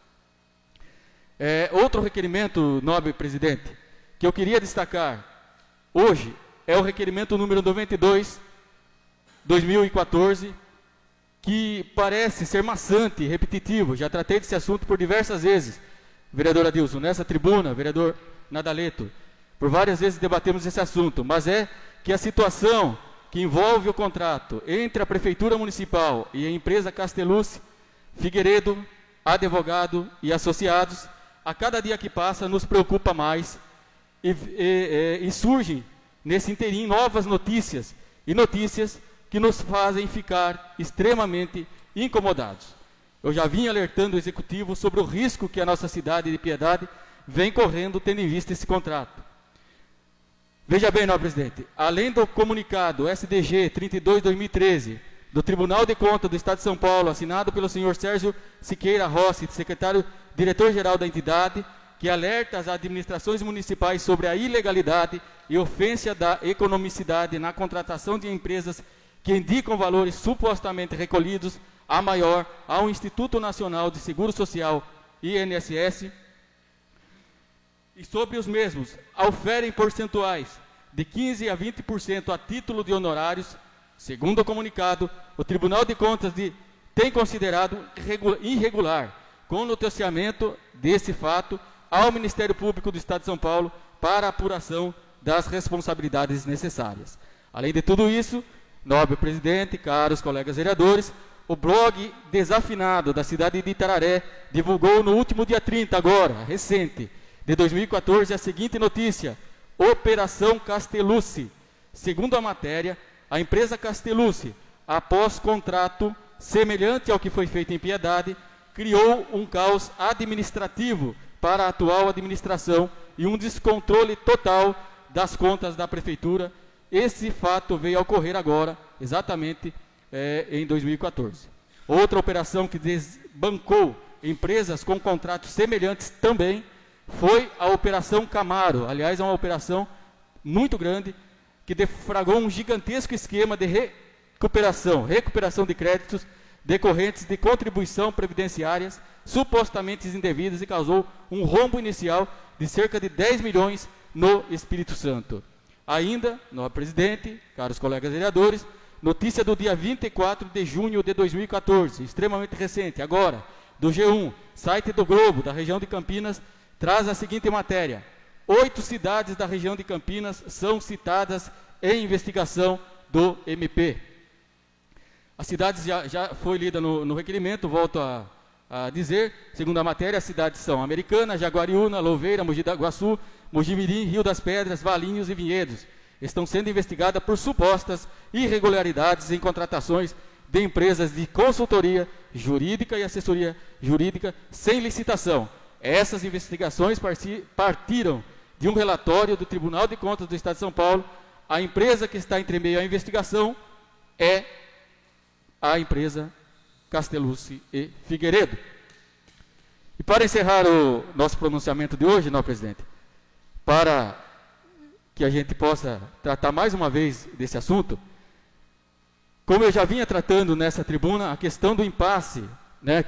Outro requerimento, nobre presidente, que eu queria destacar hoje, é o requerimento número 92/2014, que parece ser maçante e repetitivo. Já tratei desse assunto por diversas vezes, vereador Adilson, nessa tribuna, vereador Nadaleto, por várias vezes debatemos esse assunto, mas é que a situação que envolve o contrato entre a Prefeitura Municipal e a empresa Castellucci, Figueiredo, advogado e associados, a cada dia que passa nos preocupa mais e surgem nesse interim novas notícias e notícias que nos fazem ficar extremamente incomodados. Eu já vim alertando o Executivo sobre o risco que a nossa cidade de Piedade vem correndo tendo em vista esse contrato. Veja bem, nobre presidente, além do comunicado SDG 32/2013 do Tribunal de Contas do Estado de São Paulo, assinado pelo senhor Sérgio Siqueira Rossi, diretor-geral da entidade, que alerta as administrações municipais sobre a ilegalidade e ofensa da economicidade na contratação de empresas que indicam valores supostamente recolhidos a maior ao Instituto Nacional de Seguro Social, INSS, e sobre os mesmos auferem percentuais de 15% a 20% a título de honorários. Segundo o comunicado, o Tribunal de Contas tem considerado irregular, com noticiamento desse fato ao Ministério Público do Estado de São Paulo para a apuração das responsabilidades necessárias. Além de tudo isso, nobre presidente, caros colegas vereadores, o blog Desafinado da cidade de Itararé divulgou no último dia 30, agora, recente, de 2014, a seguinte notícia: Operação Castellucci. Segundo a matéria, a empresa Castellucci, após contrato semelhante ao que foi feito em Piedade, criou um caos administrativo para a atual administração e um descontrole total das contas da prefeitura. Esse fato veio a ocorrer agora, exatamente em 2014. Outra operação que desbancou empresas com contratos semelhantes também foi a Operação Camaro. Aliás, é uma operação muito grande que deflagrou um gigantesco esquema de recuperação de créditos decorrentes de contribuição previdenciárias supostamente indevidas e causou um rombo inicial de cerca de 10 milhões no Espírito Santo. Ainda, nobre presidente, caros colegas vereadores, notícia do dia 24 de junho de 2014, extremamente recente, agora, do G1, site do Globo, da região de Campinas, traz a seguinte matéria: 8 cidades da região de Campinas são citadas em investigação do MP. As cidades já foi lida no requerimento, volto a dizer, segundo a matéria, as cidades são Americana, Jaguariúna, Louveira, Mogi das Guaçu, Mojimirim, Rio das Pedras, Valinhos e Vinhedos. Estão sendo investigadas por supostas irregularidades em contratações de empresas de consultoria jurídica e assessoria jurídica sem licitação. Essas investigações partiram de um relatório do Tribunal de Contas do Estado de São Paulo. A empresa que está entre meio à investigação é a empresa Castellucci e Figueiredo. E para encerrar o nosso pronunciamento de hoje, não, presidente, para que a gente possa tratar mais uma vez desse assunto, como eu já vinha tratando nessa tribuna, a questão do impasse, né,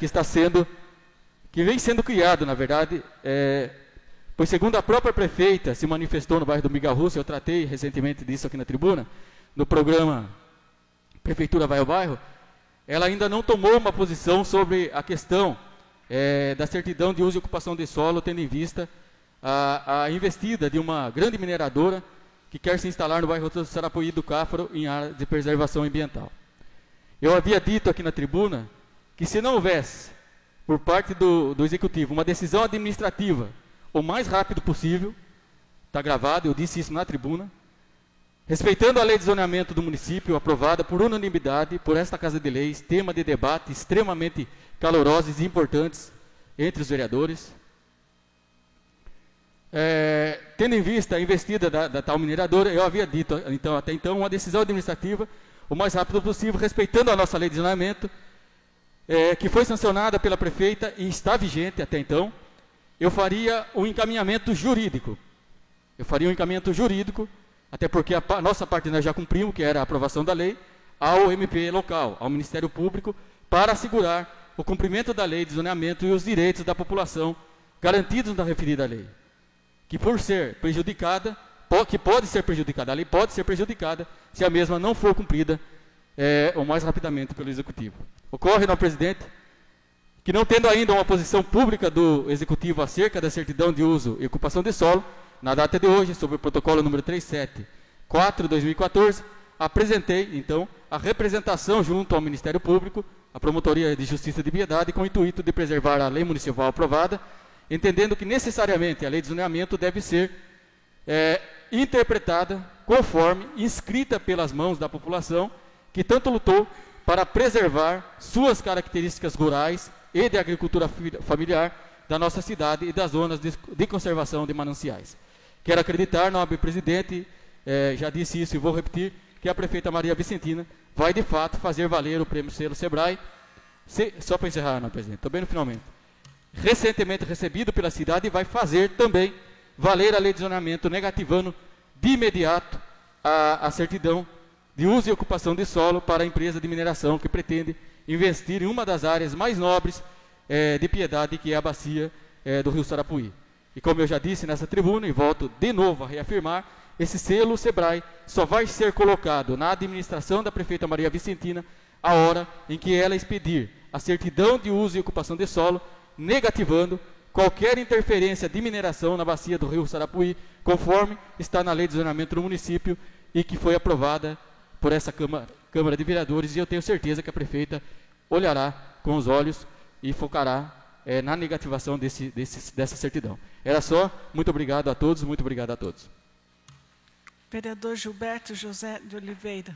que vem sendo criado, na verdade, pois segundo a própria prefeita se manifestou no bairro do Miguel Russo, eu tratei recentemente disso aqui na tribuna, no programa Prefeitura Vai ao Bairro, ela ainda não tomou uma posição sobre a questão da certidão de uso e ocupação de solo, tendo em vista a investida de uma grande mineradora que quer se instalar no bairro do Sarapuí do Cáfaro em área de preservação ambiental. Eu havia dito aqui na tribuna que se não houvesse, por parte do Executivo, uma decisão administrativa o mais rápido possível, está gravado, eu disse isso na tribuna, respeitando a lei de zoneamento do município, aprovada por unanimidade por esta Casa de Leis, tema de debate extremamente calorosos e importantes entre os vereadores, tendo em vista a investida da tal mineradora, eu havia dito, até então, uma decisão administrativa o mais rápido possível, respeitando a nossa lei de zoneamento, que foi sancionada pela prefeita e está vigente até então. Eu faria um encaminhamento jurídico. Até porque a nossa parte nós já cumprimos, que era a aprovação da lei, ao MP local, ao Ministério Público, para assegurar o cumprimento da lei de zoneamento e os direitos da população garantidos na referida lei. Que por ser prejudicada, que pode ser prejudicada, a lei pode ser prejudicada se a mesma não for cumprida o mais rapidamente pelo Executivo. Ocorre, não, presidente, que não tendo ainda uma posição pública do Executivo acerca da certidão de uso e ocupação de solo, na data de hoje, sobre o protocolo número 374/2014, apresentei, então, a representação junto ao Ministério Público, à Promotoria de Justiça de Piedade, com o intuito de preservar a lei municipal aprovada, entendendo que necessariamente a lei de zoneamento deve ser interpretada conforme inscrita pelas mãos da população, que tanto lutou para preservar suas características rurais e de agricultura familiar da nossa cidade e das zonas de conservação de mananciais. Quero acreditar, nobre presidente, já disse isso e vou repetir, que a prefeita Maria Vicentina vai de fato fazer valer o prêmio selo Sebrae, só para encerrar, nobre presidente, estou bem no finalmente, recentemente recebido pela cidade, e vai fazer também valer a lei de zoneamento, negativando de imediato a certidão de uso e ocupação de solo para a empresa de mineração que pretende investir em uma das áreas mais nobres de Piedade, que é a bacia do Rio Sarapuí. E como eu já disse nessa tribuna, e volto de novo a reafirmar, esse selo Sebrae só vai ser colocado na administração da prefeita Maria Vicentina a hora em que ela expedir a certidão de uso e ocupação de solo, negativando qualquer interferência de mineração na bacia do Rio Sarapuí, conforme está na lei de zoneamento do município e que foi aprovada por essa Câmara de Vereadores, e eu tenho certeza que a prefeita olhará com os olhos e focará na negativação dessa certidão. Era só. Muito obrigado a todos, muito obrigado a todos. Vereador Gilberto José de Oliveira.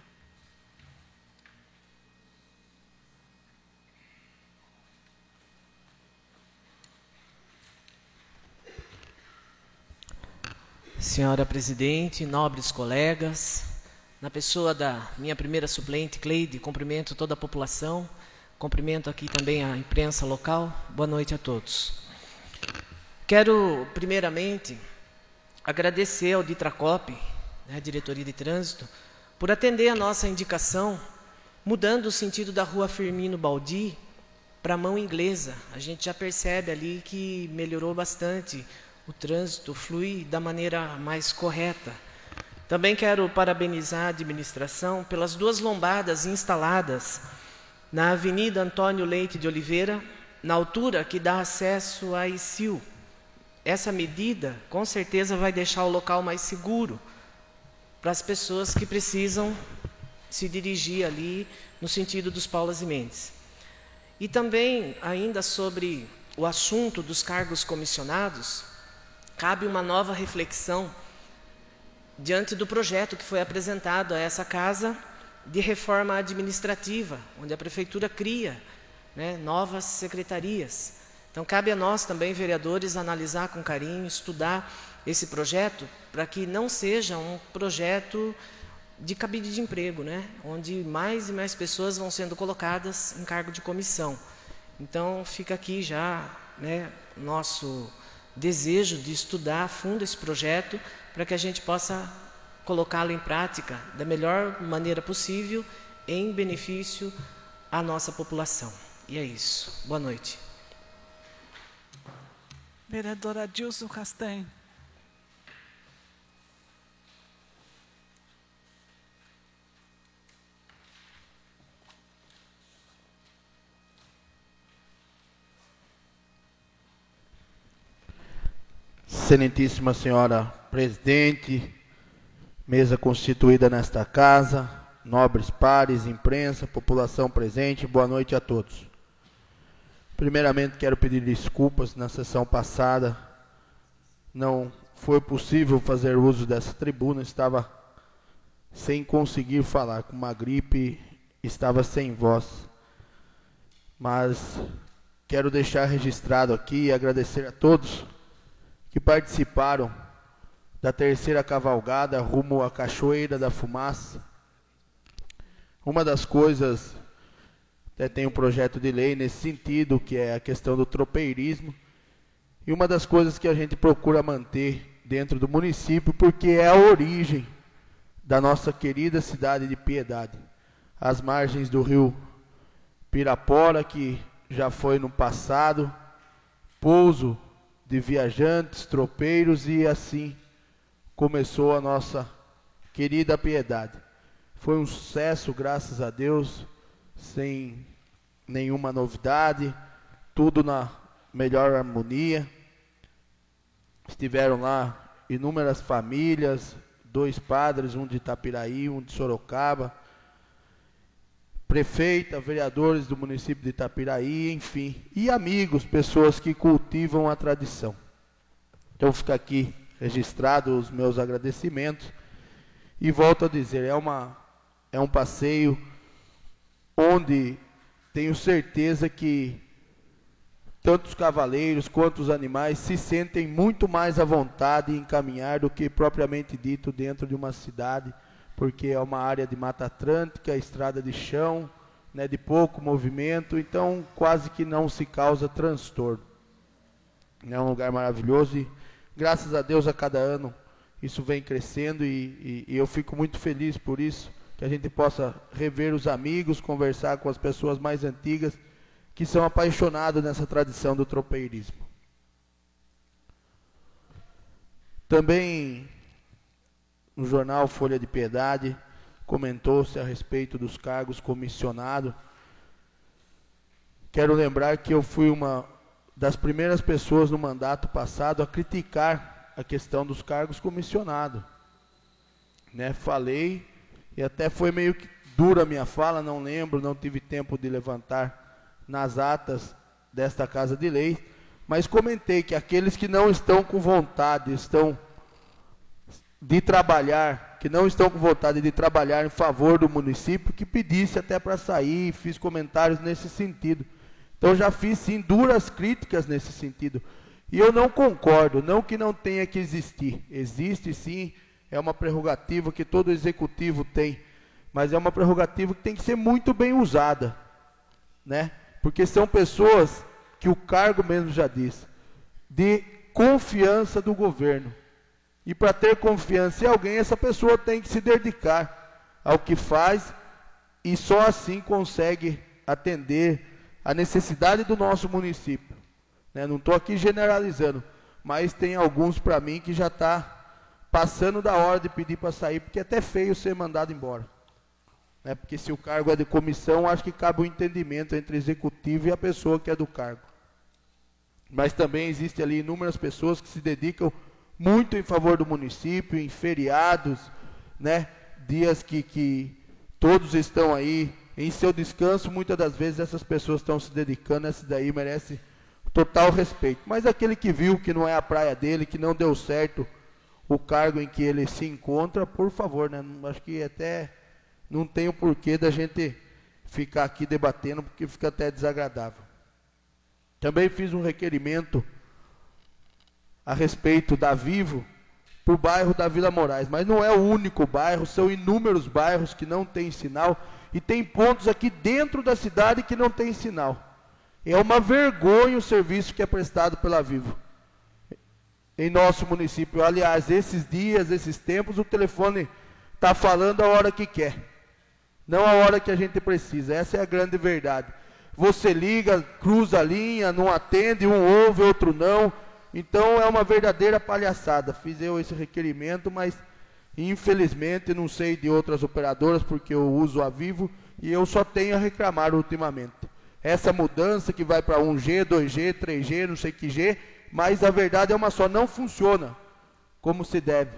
Senhora presidente, nobres colegas, na pessoa da minha primeira suplente, Cleide, cumprimento toda a população, cumprimento aqui também a imprensa local. Boa noite a todos. Quero, primeiramente, agradecer ao Ditracop, a Diretoria de Trânsito, por atender a nossa indicação, mudando o sentido da rua Firmino Baldi para a mão inglesa. A gente já percebe ali que melhorou bastante, o trânsito flui da maneira mais correta. Também quero parabenizar a administração pelas 2 lombadas instaladas na Avenida Antônio Leite de Oliveira, na altura que dá acesso à ICIL. Essa medida, com certeza, vai deixar o local mais seguro para as pessoas que precisam se dirigir ali no sentido dos Paulas e Mendes. E também, ainda sobre o assunto dos cargos comissionados, cabe uma nova reflexão diante do projeto que foi apresentado a essa casa de reforma administrativa, onde a prefeitura cria novas secretarias. Então, cabe a nós também, vereadores, analisar com carinho, estudar esse projeto, para que não seja um projeto de cabide de emprego, onde mais e mais pessoas vão sendo colocadas em cargo de comissão. Então, fica aqui já nosso desejo de estudar a fundo esse projeto, para que a gente possa colocá-lo em prática da melhor maneira possível, em benefício à nossa população. E é isso. Boa noite. Vereadora Adilson Castanho. Excelentíssima Senhora Presidente, mesa constituída nesta casa, nobres pares, imprensa, população presente, boa noite a todos. Primeiramente, quero pedir desculpas, na sessão passada não foi possível fazer uso dessa tribuna, estava sem conseguir falar, com uma gripe, estava sem voz. Mas quero deixar registrado aqui e agradecer a todos que participaram da terceira cavalgada rumo à Cachoeira da Fumaça. Uma das coisas, até tem um projeto de lei nesse sentido, que é a questão do tropeirismo, e uma das coisas que a gente procura manter dentro do município, porque é a origem da nossa querida cidade de Piedade, às margens do rio Pirapora, que já foi no passado pouso de viajantes, tropeiros, e assim começou a nossa querida Piedade. Foi um sucesso, graças a Deus, sem nenhuma novidade, tudo na melhor harmonia. Estiveram lá inúmeras famílias, 2 padres, um de Itapiraí, um de Sorocaba, prefeita, vereadores do município de Itapiraí, enfim, e amigos, pessoas que cultivam a tradição. Então fica aqui registrado os meus agradecimentos e volto a dizer, é um passeio onde tenho certeza que tanto os cavaleiros quanto os animais se sentem muito mais à vontade em caminhar do que propriamente dito dentro de uma cidade, porque é uma área de Mata Atlântica, estrada de chão, né, de pouco movimento, então quase que não se causa transtorno. É um lugar maravilhoso e, graças a Deus, a cada ano isso vem crescendo e eu fico muito feliz por isso, que a gente possa rever os amigos, conversar com as pessoas mais antigas, que são apaixonados nessa tradição do tropeirismo. Também no jornal Folha de Piedade comentou-se a respeito dos cargos comissionados. Quero lembrar que eu fui uma das primeiras pessoas no mandato passado a criticar a questão dos cargos comissionados, né? Falei, e até foi meio que dura a minha fala, não lembro, não tive tempo de levantar nas atas desta Casa de Lei, mas comentei que aqueles que não estão com vontade de trabalhar, que não estão com vontade de trabalhar em favor do município, que pedisse até para sair, fiz comentários nesse sentido. Então já fiz sim duras críticas nesse sentido. E eu não concordo, não que não tenha que existir. Existe sim, é uma prerrogativa que todo executivo tem, mas é uma prerrogativa que tem que ser muito bem usada, né? Porque são pessoas que o cargo mesmo já diz, de confiança do governo. E para ter confiança em alguém, essa pessoa tem que se dedicar ao que faz e só assim consegue atender a necessidade do nosso município, né? Não estou aqui generalizando, mas tem alguns para mim que já está passando da hora de pedir para sair, porque é até feio ser mandado embora, né? Porque se o cargo é de comissão, acho que cabe um entendimento entre o executivo e a pessoa que é do cargo. Mas também existe ali inúmeras pessoas que se dedicam muito em favor do município, em feriados, né? Dias que todos estão aí em seu descanso, muitas das vezes essas pessoas estão se dedicando, essa daí merece total respeito. Mas aquele que viu que não é a praia dele, que não deu certo o cargo em que ele se encontra, por favor, né? Acho que até não tem o porquê da gente ficar aqui debatendo, porque fica até desagradável. Também fiz um requerimento a respeito da Vivo, para o bairro da Vila Moraes, mas não é o único bairro, são inúmeros bairros que não tem sinal, e tem pontos aqui dentro da cidade que não tem sinal. É uma vergonha o serviço que é prestado pela Vivo em nosso município. Aliás, esses dias, esses tempos, o telefone está falando a hora que quer, não a hora que a gente precisa. Essa é a grande verdade. Você liga, cruza a linha, não atende, um ouve, outro não. Então é uma verdadeira palhaçada. Fiz eu esse requerimento, mas infelizmente não sei de outras operadoras, porque eu uso a Vivo e eu só tenho a reclamar ultimamente. Essa mudança que vai para 1G, 2G, 3G, não sei que G, mas a verdade é uma só, não funciona como se deve.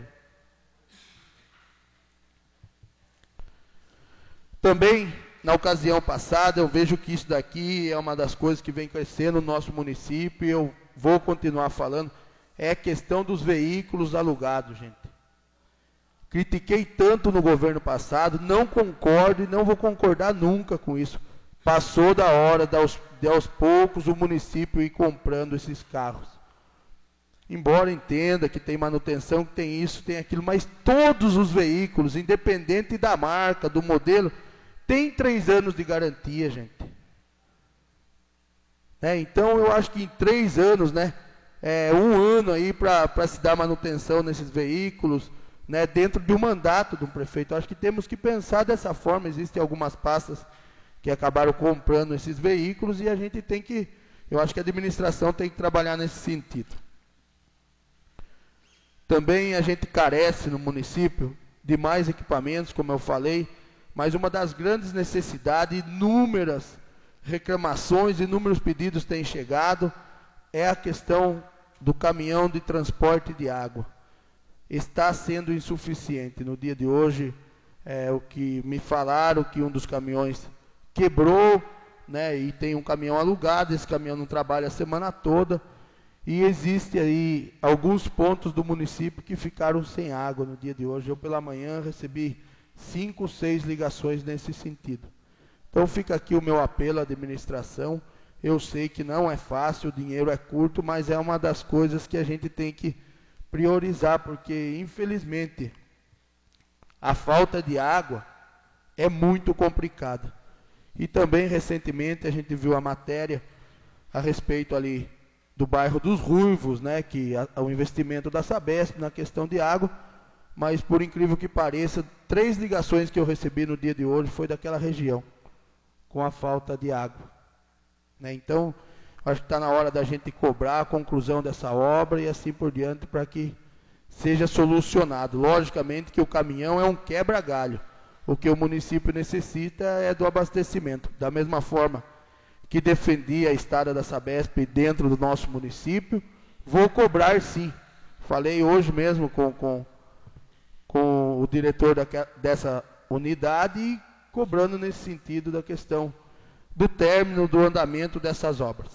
Também, na ocasião passada, eu vejo que isso daqui é uma das coisas que vem crescendo no nosso município, e eu vou continuar falando, é a questão dos veículos alugados, gente. Critiquei tanto no governo passado, não concordo e não vou concordar nunca com isso. Passou da hora de aos poucos o município ir comprando esses carros. Embora entenda que tem manutenção, que tem isso, tem aquilo, mas todos os veículos, independente da marca, do modelo, tem 3 anos de garantia, gente. Então eu acho que em 3 anos, 1 ano aí para se dar manutenção nesses veículos, dentro de um mandato de um prefeito. Eu acho que temos que pensar dessa forma. Existem algumas pastas que acabaram comprando esses veículos e a gente tem que, eu acho que a administração tem que trabalhar nesse sentido. Também a gente carece no município de mais equipamentos, como eu falei, mas uma das grandes necessidades, inúmeras reclamações, inúmeros pedidos têm chegado, é a questão do caminhão de transporte de água. Está sendo insuficiente. No dia de hoje, o que me falaram, que um dos caminhões quebrou, e tem um caminhão alugado, esse caminhão não trabalha a semana toda, e existe aí alguns pontos do município que ficaram sem água no dia de hoje. Eu pela manhã recebi 5, 6 ligações nesse sentido. Então fica aqui o meu apelo à administração. Eu sei que não é fácil, o dinheiro é curto, mas é uma das coisas que a gente tem que priorizar, porque infelizmente a falta de água é muito complicada. E também recentemente a gente viu a matéria a respeito ali do bairro dos Ruivos, que o investimento da Sabesp na questão de água, mas por incrível que pareça, 3 ligações que eu recebi no dia de hoje foi daquela região, com a falta de água. Então, acho que está na hora da gente cobrar a conclusão dessa obra e assim por diante, para que seja solucionado. Logicamente que o caminhão é um quebra-galho. O que o município necessita é do abastecimento. Da mesma forma que defendi a estrada da Sabesp dentro do nosso município, vou cobrar sim. Falei hoje mesmo com o diretor dessa unidade, e cobrando nesse sentido da questão do término do andamento dessas obras.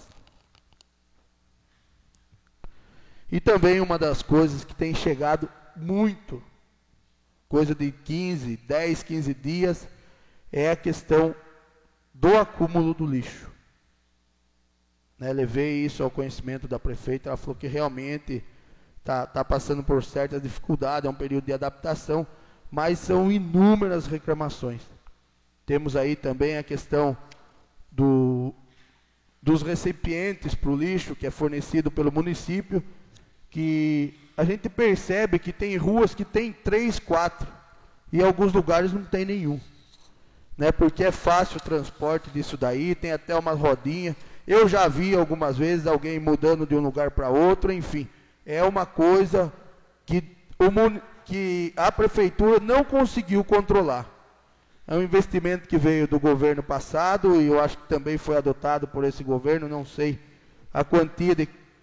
E também uma das coisas que tem chegado muito, coisa de 10, 15 dias, é a questão do acúmulo do lixo. Levei isso ao conhecimento da prefeita, ela falou que realmente está passando por certa dificuldade, é um período de adaptação, mas são inúmeras reclamações. Temos aí também a questão dos recipientes para o lixo, que é fornecido pelo município, que a gente percebe que tem ruas que tem 3, 4, e em alguns lugares não tem nenhum. Porque é fácil o transporte disso daí, tem até umas rodinhas. Eu já vi algumas vezes alguém mudando de um lugar para outro, enfim. É uma coisa que a prefeitura não conseguiu controlar. É um investimento que veio do governo passado, e eu acho que também foi adotado por esse governo, não sei a quantia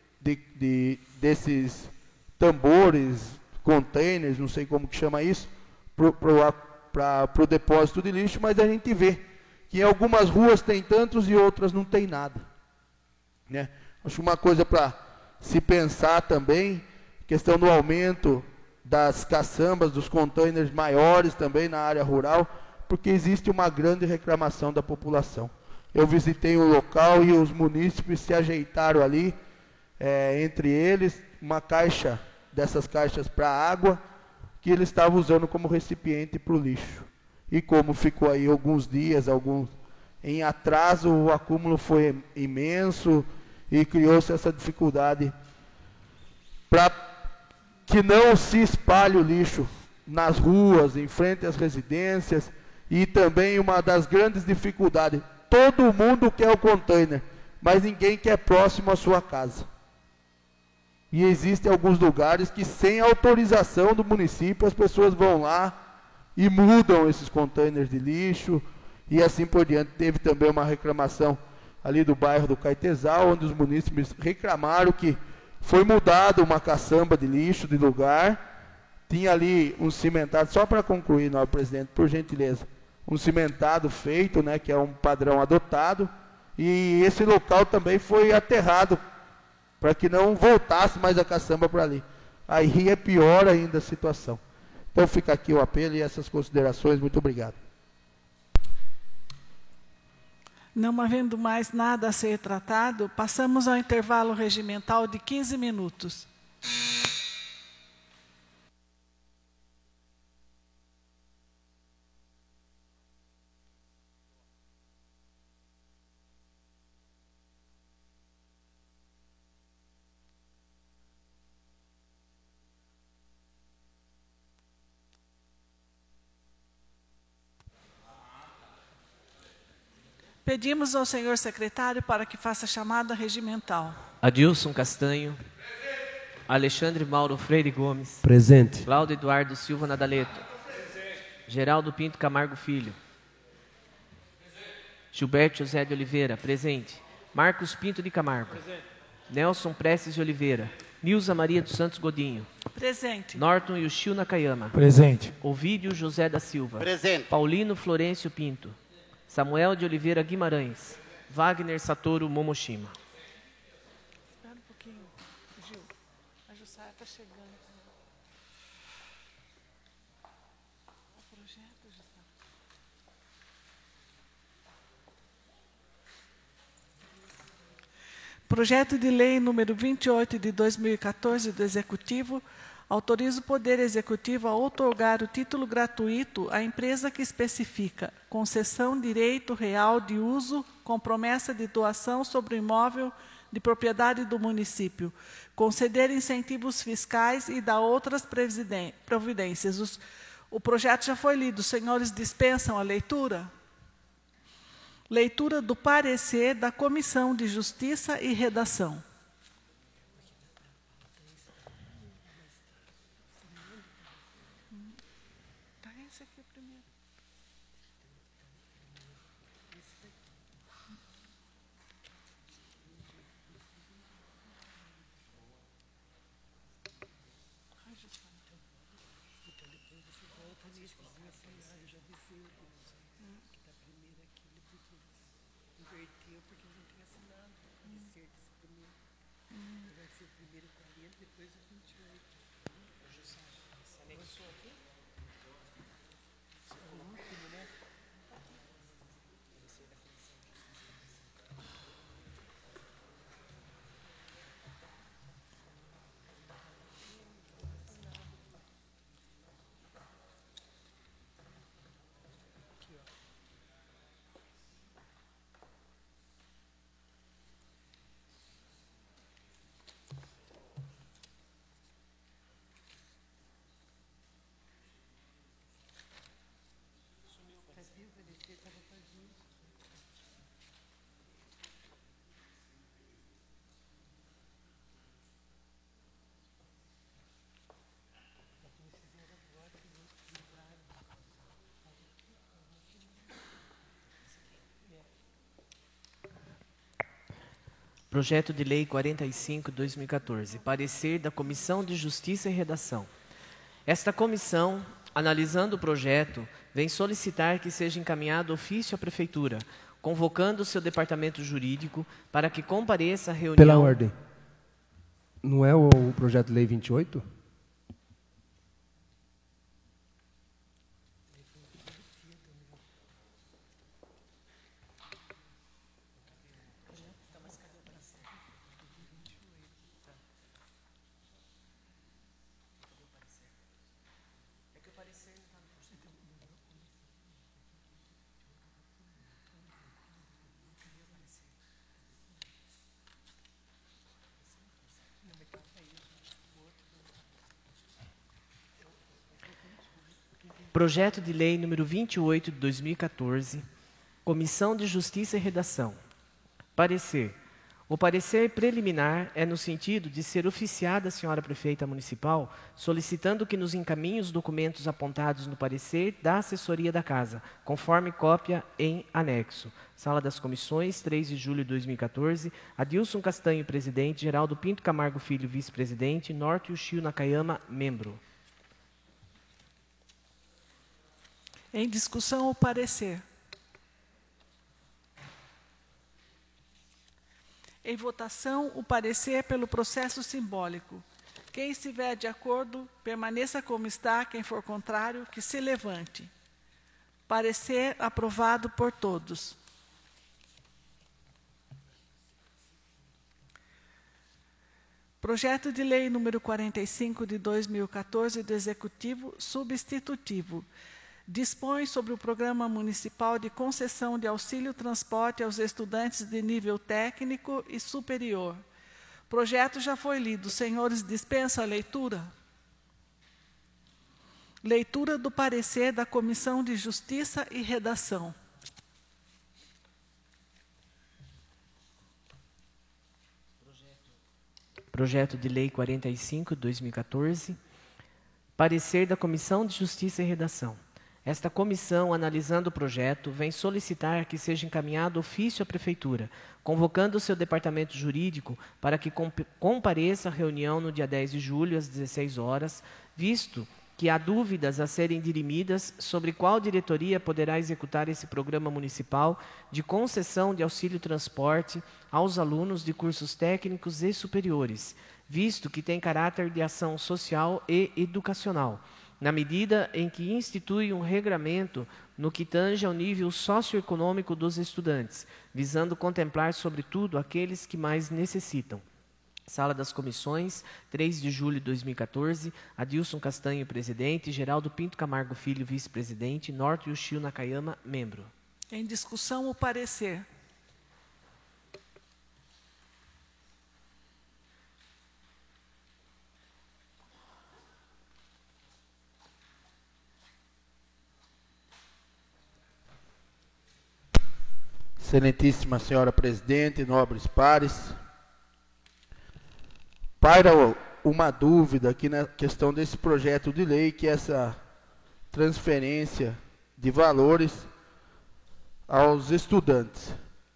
desses tambores, containers, não sei como que chama isso, para o depósito de lixo, mas a gente vê que em algumas ruas tem tantos e outras não tem nada. Acho uma coisa para se pensar também, questão do aumento das caçambas, dos containers maiores também na área rural, porque existe uma grande reclamação da população. Eu visitei o local e os munícipes se ajeitaram ali, entre eles, uma caixa, dessas caixas para água, que eles estavam usando como recipiente para o lixo. E como ficou aí alguns dias, em atraso, o acúmulo foi imenso e criou-se essa dificuldade para que não se espalhe o lixo nas ruas, em frente às residências. E também uma das grandes dificuldades, todo mundo quer o container, mas ninguém quer próximo à sua casa. E existem alguns lugares que, sem autorização do município, as pessoas vão lá e mudam esses containers de lixo, e assim por diante. Teve também uma reclamação ali do bairro do Caetesal, onde os munícipes reclamaram que Foi mudado uma caçamba de lixo de lugar. Tinha ali um cimentado, só para concluir, nobre presidente, por gentileza, um cimentado feito, né, que é um padrão adotado, e esse local também foi aterrado, para que não voltasse mais a caçamba para ali. Aí é pior ainda a situação. Então fica aqui o apelo e essas considerações. Muito obrigado. Não havendo mais nada a ser tratado, passamos ao intervalo regimental de 15 minutos. Pedimos ao senhor secretário para que faça a chamada regimental. Adilson Castanho. Alexandre Mauro Freire Gomes. Presente. Cláudio Eduardo Silva Nadaleto. Geraldo Pinto Camargo Filho. Gilberto José de Oliveira. Presente. Marcos Pinto de Camargo. Presente. Nelson Prestes de Oliveira. Nilza Maria dos Santos Godinho. Presente. Norton Yushio Nakayama. Presente. Ovídio José da Silva. Presente. Paulino Florencio Pinto. Samuel de Oliveira Guimarães. Wagner Satoru Momoshima. Espera um pouquinho, Gil. A Jussara está chegando. O projeto, Jussara. Projeto de lei número 28 de 2014 do Executivo autoriza o Poder Executivo a outorgar o título gratuito à empresa que especifica concessão direito real de uso com promessa de doação sobre o imóvel de propriedade do município, conceder incentivos fiscais e dar outras providências. O projeto já foi lido. Os senhores dispensam a leitura? Leitura do parecer da Comissão de Justiça e Redação. Esse aqui é o primeiro. Projeto de Lei 45/2014. Parecer da Comissão de Justiça e Redação. Esta comissão, analisando o projeto, vem solicitar que seja encaminhado ofício à Prefeitura, convocando o seu departamento jurídico para que compareça à reunião... Pela ordem. Não é o projeto de lei 28? Projeto de Lei número 28 de 2014, Comissão de Justiça e Redação. Parecer. O parecer preliminar é no sentido de ser oficiada a senhora prefeita municipal, solicitando que nos encaminhe os documentos apontados no parecer da assessoria da Casa, conforme cópia em anexo. Sala das Comissões, 3 de julho de 2014, Adilson Castanho, presidente, Geraldo Pinto Camargo Filho, vice-presidente, Norte Ushio Nakayama, membro. Em discussão, o parecer. Em votação, o parecer pelo processo simbólico. Quem estiver de acordo, permaneça como está. Quem for contrário, que se levante. Parecer aprovado por todos. Projeto de Lei número 45 de 2014 do Executivo Substitutivo. Dispõe sobre o Programa Municipal de Concessão de Auxílio Transporte aos estudantes de nível técnico e superior. O projeto já foi lido. Senhores, dispensa a leitura? Leitura do parecer da Comissão de Justiça e Redação. Projeto de Lei 45, de 2014. Parecer da Comissão de Justiça e Redação. Esta comissão, analisando o projeto, vem solicitar que seja encaminhado ofício à Prefeitura, convocando o seu departamento jurídico para que compareça à reunião no dia 10 de julho, às 16 horas, visto que há dúvidas a serem dirimidas sobre qual diretoria poderá executar esse programa municipal de concessão de auxílio transporte aos alunos de cursos técnicos e superiores, visto que tem caráter de ação social e educacional, na medida em que institui um regramento no que tange ao nível socioeconômico dos estudantes, visando contemplar, sobretudo, aqueles que mais necessitam. Sala das Comissões, 3 de julho de 2014, Adilson Castanho, presidente, Geraldo Pinto Camargo Filho, vice-presidente, Norte Ushio Nakayama, membro. Em discussão, o parecer. Excelentíssima senhora presidente, nobres pares, paira uma dúvida aqui na questão desse projeto de lei, que é essa transferência de valores aos estudantes.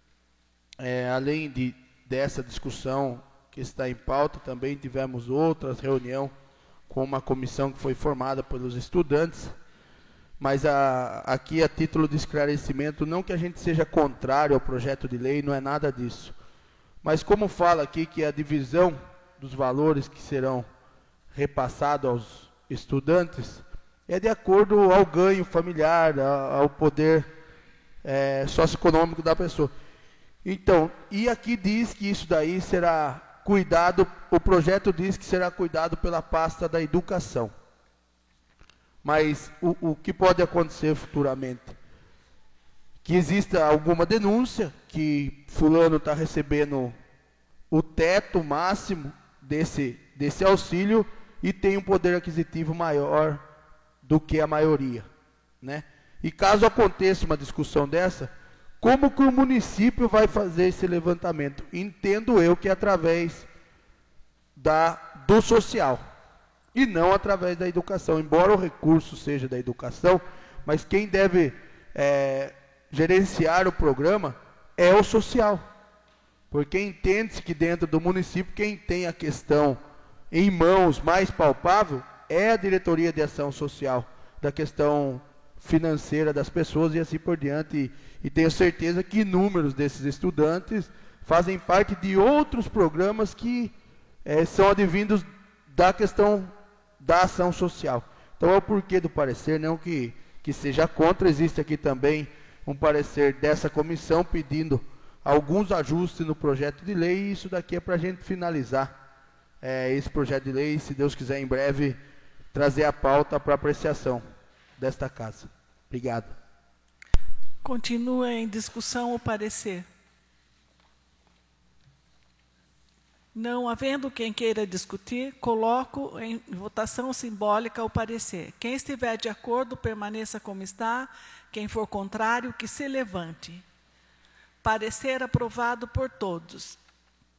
Além dessa discussão que está em pauta, também tivemos outras reuniões com uma comissão que foi formada pelos estudantes, mas aqui a título de esclarecimento, não que a gente seja contrário ao projeto de lei, não é nada disso, mas como fala aqui que a divisão dos valores que serão repassados aos estudantes é de acordo ao ganho familiar, ao poder socioeconômico da pessoa. Então, e aqui diz que isso daí será cuidado, o projeto diz que será cuidado pela pasta da educação. Mas o que pode acontecer futuramente? Que exista alguma denúncia que fulano está recebendo o teto máximo desse auxílio e tem um poder aquisitivo maior do que a maioria, né? E caso aconteça uma discussão dessa, como que o município vai fazer esse levantamento? Entendo eu que é através do social e não através da educação, embora o recurso seja da educação, mas quem deve gerenciar o programa é o social, porque entende-se que dentro do município quem tem a questão em mãos mais palpável é a diretoria de ação social, da questão financeira das pessoas e assim por diante, e tenho certeza que inúmeros desses estudantes fazem parte de outros programas que são advindos da questão da ação social. Então é o porquê do parecer, não que seja contra, existe aqui também um parecer dessa comissão pedindo alguns ajustes no projeto de lei, e isso daqui é para a gente finalizar esse projeto de lei, se Deus quiser em breve trazer a pauta para apreciação desta casa. Obrigado. Continua em discussão o parecer. Não havendo quem queira discutir, coloco em votação simbólica o parecer. Quem estiver de acordo, permaneça como está. Quem for contrário, que se levante. Parecer aprovado por todos.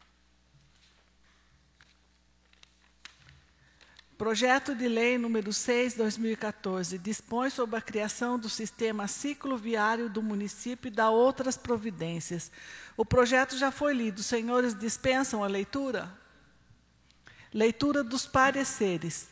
Projeto de Lei número 6/2014 dispõe sobre a criação do sistema cicloviário do município e dá outras providências. O projeto já foi lido. Os senhores dispensam a leitura? Leitura dos pareceres.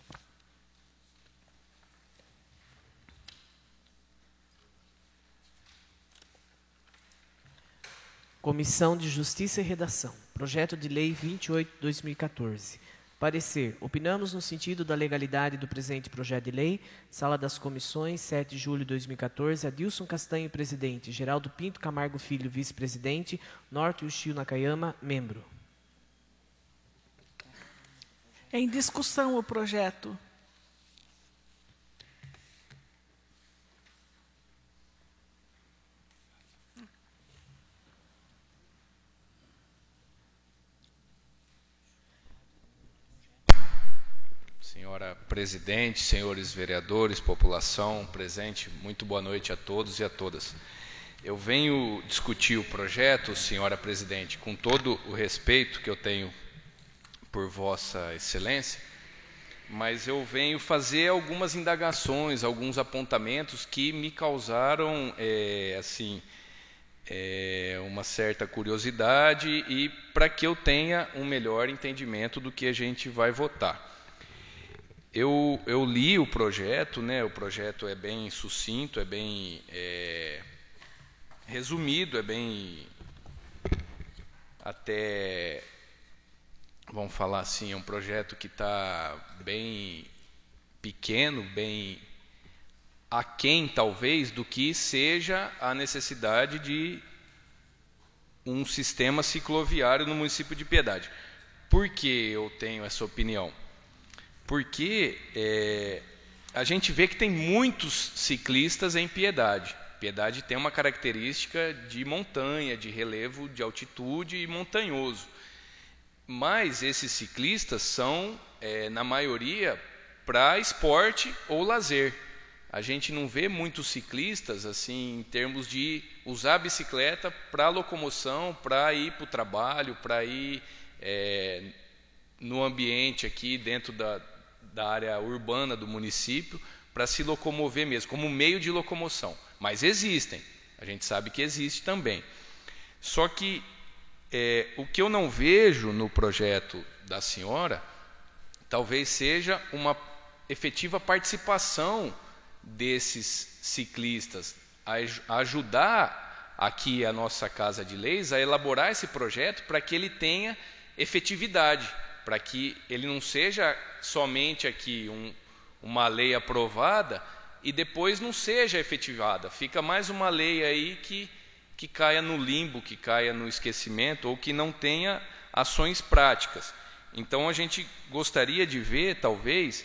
Comissão de Justiça e Redação. Projeto de Lei 28/2014. Parecer. Opinamos no sentido da legalidade do presente projeto de lei. Sala das Comissões, 7 de julho de 2014. Adilson Castanho, presidente. Geraldo Pinto Camargo Filho, vice-presidente. Norte Ushio Nakayama, membro. Em discussão o projeto. Senhora presidente, senhores vereadores, população presente, muito boa noite a todos e a todas. Eu venho discutir o projeto, senhora presidente, com todo o respeito que eu tenho por Vossa Excelência, mas eu venho fazer algumas indagações, alguns apontamentos que me causaram, uma certa curiosidade e para que eu tenha um melhor entendimento do que a gente vai votar. Eu li o projeto, né? O projeto é bem sucinto, é bem resumido, é bem, até, vamos falar assim, é um projeto que está bem pequeno, bem aquém, talvez, do que seja a necessidade de um sistema cicloviário no município de Piedade. Por que eu tenho essa opinião? Porque a gente vê que tem muitos ciclistas em Piedade. Piedade tem uma característica de montanha, de relevo, de altitude e montanhoso. Mas esses ciclistas são, na maioria, para esporte ou lazer. A gente não vê muitos ciclistas assim em termos de usar a bicicleta para locomoção, para ir para o trabalho, para ir no ambiente aqui dentro da área urbana do município, para se locomover mesmo, como meio de locomoção. Mas existem, a gente sabe que existe também. Só que o que eu não vejo no projeto da senhora, talvez seja uma efetiva participação desses ciclistas, a ajudar aqui a nossa Casa de Leis a elaborar esse projeto para que ele tenha efetividade, para que ele não seja somente aqui uma lei aprovada e depois não seja efetivada. Fica mais uma lei aí que caia no limbo, que caia no esquecimento ou que não tenha ações práticas. Então a gente gostaria de ver, talvez,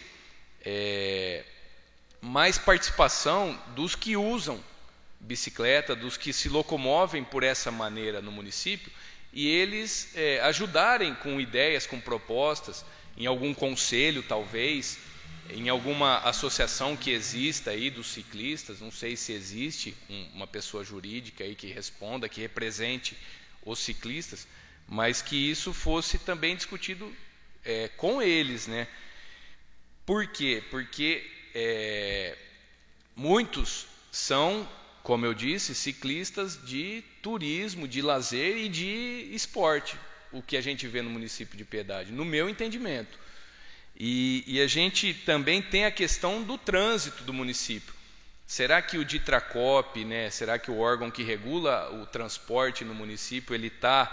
mais participação dos que usam bicicleta, dos que se locomovem por essa maneira no município, e eles ajudarem com ideias, com propostas, em algum conselho talvez, em alguma associação que exista aí dos ciclistas, não sei se existe uma pessoa jurídica aí que responda, que represente os ciclistas, mas que isso fosse também discutido com eles, né? Por quê? Porque muitos são, como eu disse, ciclistas de turismo, de lazer e de esporte, o que a gente vê no município de Piedade, no meu entendimento. E a gente também tem a questão do trânsito do município. Será que o Ditracop, né, será que o órgão que regula o transporte no município, ele está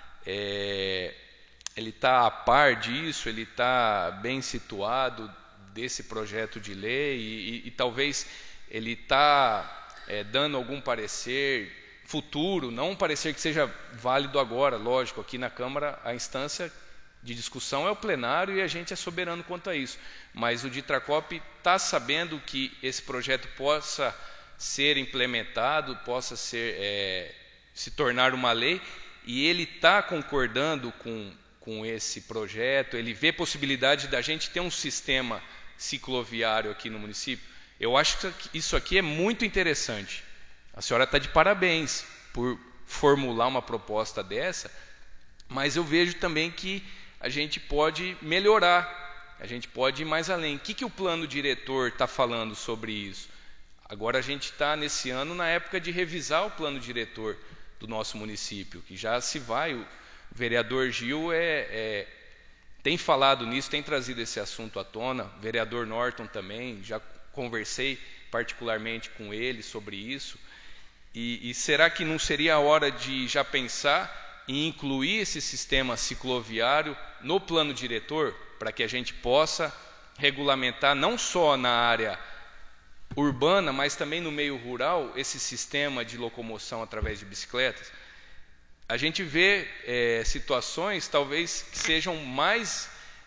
a par disso, ele está bem situado desse projeto de lei e talvez ele está dando algum parecer futuro, não um parecer que seja válido agora, lógico, aqui na Câmara a instância de discussão é o plenário e a gente é soberano quanto a isso, mas o Ditracop está sabendo que esse projeto possa ser implementado, possa se tornar uma lei, e ele está concordando com esse projeto, ele vê possibilidade da gente ter um sistema cicloviário aqui no município. Eu acho que isso aqui é muito interessante. A senhora está de parabéns por formular uma proposta dessa, mas eu vejo também que a gente pode melhorar a gente pode ir mais além. O que o plano diretor está falando sobre isso? Agora a gente está, nesse ano, na época de revisar o plano diretor do nosso município, que já se vai. O vereador Gil tem falado nisso, tem trazido esse assunto à tona. O vereador Norton também, já conversei particularmente com ele sobre isso. E será que não seria a hora de já pensar em incluir esse sistema cicloviário no plano diretor, para que a gente possa regulamentar não só na área urbana, mas também no meio rural, esse sistema de locomoção através de bicicletas? A gente vê situações talvez que sejam mais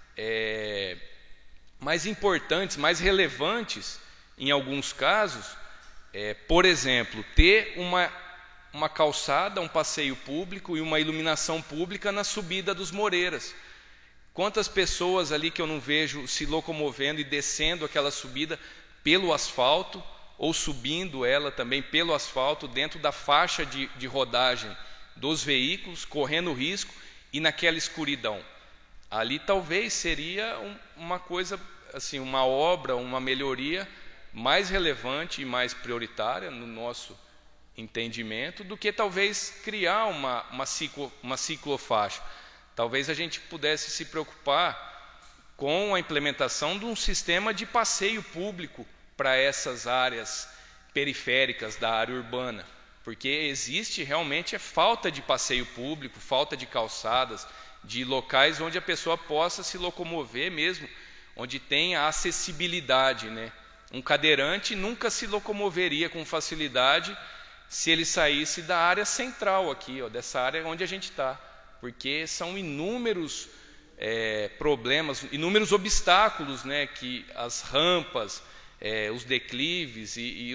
importantes, mais relevantes em alguns casos. Por exemplo, ter uma calçada, um passeio público e uma iluminação pública na subida dos Moreiras. Quantas pessoas ali que eu não vejo se locomovendo e descendo aquela subida pelo asfalto, ou subindo ela também pelo asfalto, dentro da faixa de rodagem dos veículos, correndo risco e naquela escuridão. Ali talvez seria uma coisa, assim, uma obra, uma melhoria mais relevante e mais prioritária no nosso entendimento do que talvez criar uma ciclofaixa. Talvez a gente pudesse se preocupar com a implementação de um sistema de passeio público para essas áreas periféricas da área urbana, porque existe realmente falta de passeio público, falta de calçadas, de locais onde a pessoa possa se locomover mesmo, onde tem a acessibilidade, né? Um cadeirante nunca se locomoveria com facilidade se ele saísse da área central aqui, dessa área onde a gente está, porque são inúmeros problemas, inúmeros obstáculos, né, que as rampas, os declives e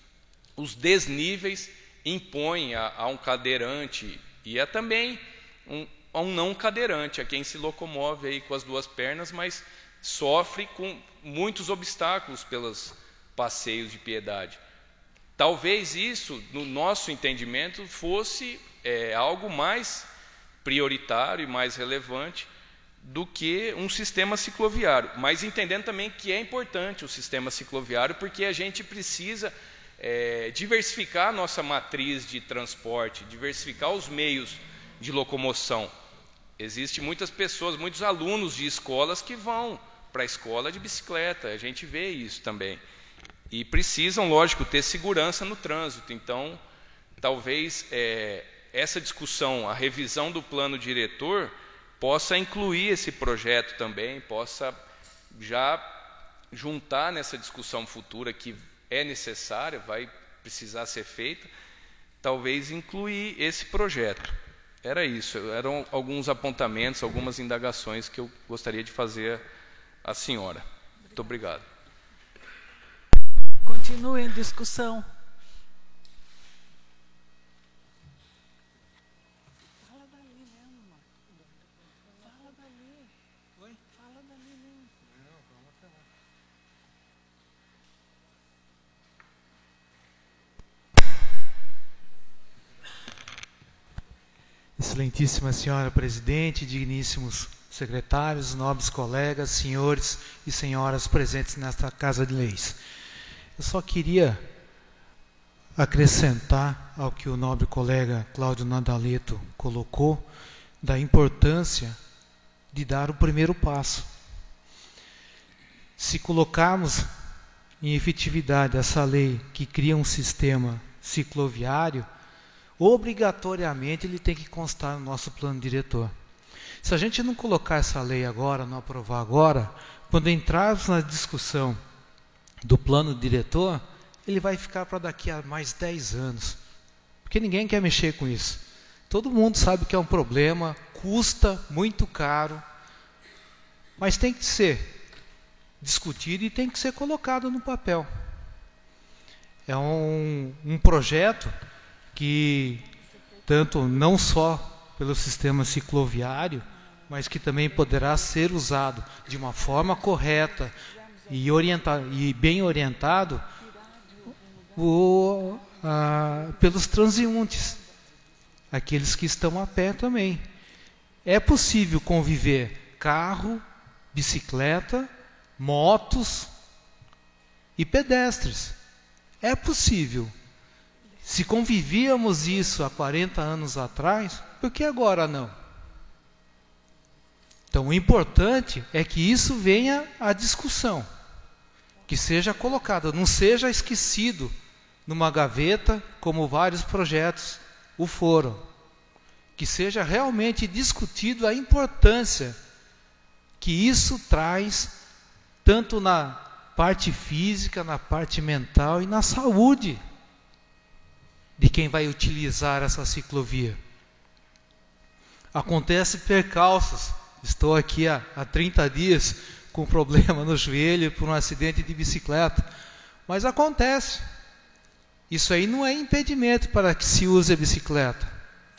os desníveis impõem a um cadeirante e também a um não cadeirante, a quem se locomove aí com as duas pernas, mas sofre com muitos obstáculos pelos passeios de piedade. Talvez isso, no nosso entendimento, fosse algo mais prioritário e mais relevante do que um sistema cicloviário, mas entendendo também que é importante o sistema cicloviário, porque a gente precisa diversificar a nossa matriz de transporte, diversificar os meios de locomoção. Existem muitas pessoas, muitos alunos de escolas que vão para a escola de bicicleta, a gente vê isso também. E precisam, lógico, ter segurança no trânsito. Então, talvez essa discussão, a revisão do plano diretor, possa incluir esse projeto também, possa já juntar nessa discussão futura que é necessária, vai precisar ser feita, talvez incluir esse projeto. Era isso, eram alguns apontamentos, algumas indagações que eu gostaria de fazer à senhora. Muito obrigado. Continue em discussão. Fala dali mesmo, Marco. Fala dali. Oi? Fala dali mesmo. Não, vamos até lá. Excelentíssima senhora presidente, digníssimos secretários, nobres colegas, senhores e senhoras presentes nesta Casa de Leis. Eu só queria acrescentar ao que o nobre colega Cláudio Nadaleto colocou, da importância de dar o primeiro passo. Se colocarmos em efetividade essa lei que cria um sistema cicloviário, obrigatoriamente ele tem que constar no nosso plano diretor. Se a gente não colocar essa lei agora, não aprovar agora, quando entrarmos na discussão do plano diretor, ele vai ficar para daqui a mais 10 anos. Porque ninguém quer mexer com isso. Todo mundo sabe que é um problema, custa muito caro, mas tem que ser discutido e tem que ser colocado no papel. É um projeto que, tanto não só pelo sistema cicloviário, mas que também poderá ser usado de uma forma correta e bem orientado pelos transeuntes, aqueles que estão a pé também. É possível conviver carro, bicicleta, motos e pedestres. É possível. Se convivíamos isso há 40 anos atrás, por que agora não? Então, o importante é que isso venha à discussão, que seja colocado, não seja esquecido numa gaveta, como vários projetos o foram. Que seja realmente discutido a importância que isso traz, tanto na parte física, na parte mental e na saúde de quem vai utilizar essa ciclovia. Acontece percalços. Estou aqui há 30 dias com problema no joelho por um acidente de bicicleta. Mas acontece. Isso aí não é impedimento para que se use a bicicleta.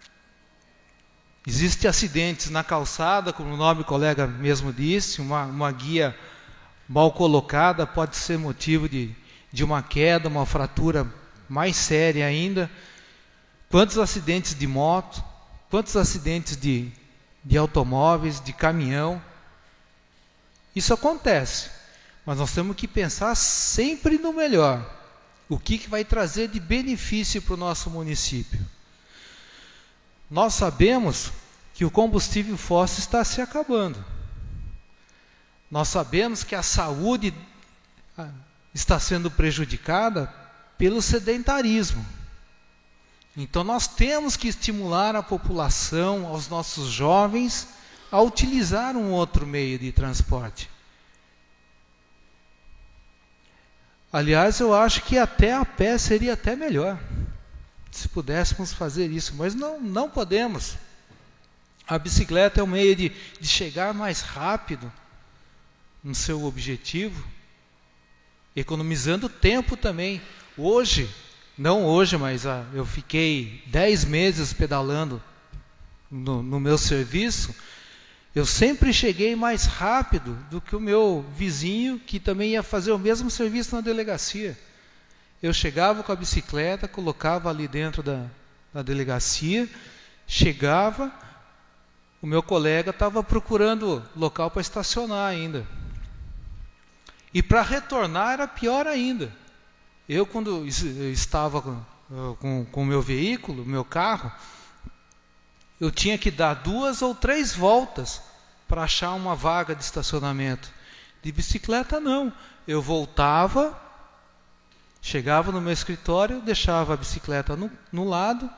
Existem acidentes na calçada, como o nobre colega mesmo disse, uma guia mal colocada pode ser motivo de uma queda, uma fratura mais séria ainda. Quantos acidentes de moto, quantos acidentes de automóveis, de caminhão. Isso acontece, mas nós temos que pensar sempre no melhor. O que vai trazer de benefício para o nosso município? Nós sabemos que o combustível fóssil está se acabando. Nós sabemos que a saúde está sendo prejudicada pelo sedentarismo. Então nós temos que estimular a população, aos nossos jovens, a utilizar um outro meio de transporte. Aliás, eu acho que até a pé seria até melhor, se pudéssemos fazer isso, mas não podemos. A bicicleta é um meio de chegar mais rápido no seu objetivo, economizando tempo também. Não hoje, mas eu fiquei 10 meses pedalando no meu serviço. Eu sempre cheguei mais rápido do que o meu vizinho, que também ia fazer o mesmo serviço na delegacia. Eu chegava com a bicicleta, colocava ali dentro da delegacia, chegava, o meu colega estava procurando local para estacionar ainda. E para retornar era pior ainda. Eu, quando estava com o meu veículo, meu carro, eu tinha que dar 2 ou 3 voltas para achar uma vaga de estacionamento. De bicicleta, não. Eu voltava, chegava no meu escritório, deixava a bicicleta no lado,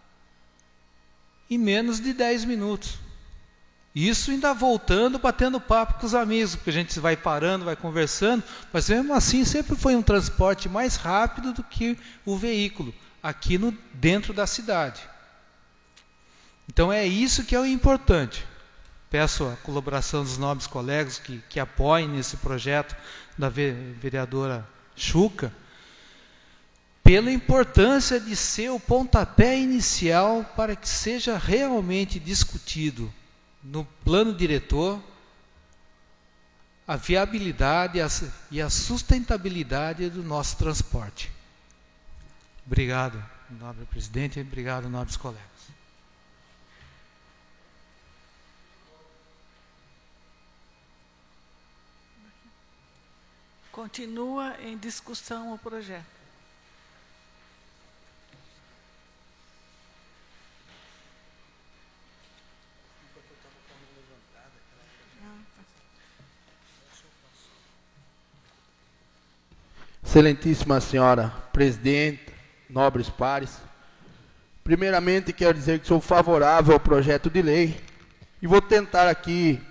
em menos de 10 minutos. Isso ainda voltando, batendo papo com os amigos, porque a gente vai parando, vai conversando, mas mesmo assim sempre foi um transporte mais rápido do que o veículo, aqui dentro da cidade. Então é isso que é o importante. Peço a colaboração dos nobres colegas que apoiem nesse projeto da vereadora Chuca, pela importância de ser o pontapé inicial para que seja realmente discutido no plano diretor a viabilidade e a sustentabilidade do nosso transporte. Obrigado, nobre presidente, obrigado, nobres colegas. Continua em discussão o projeto. Excelentíssima senhora presidente, nobres pares, primeiramente quero dizer que sou favorável ao projeto de lei e vou tentar aqui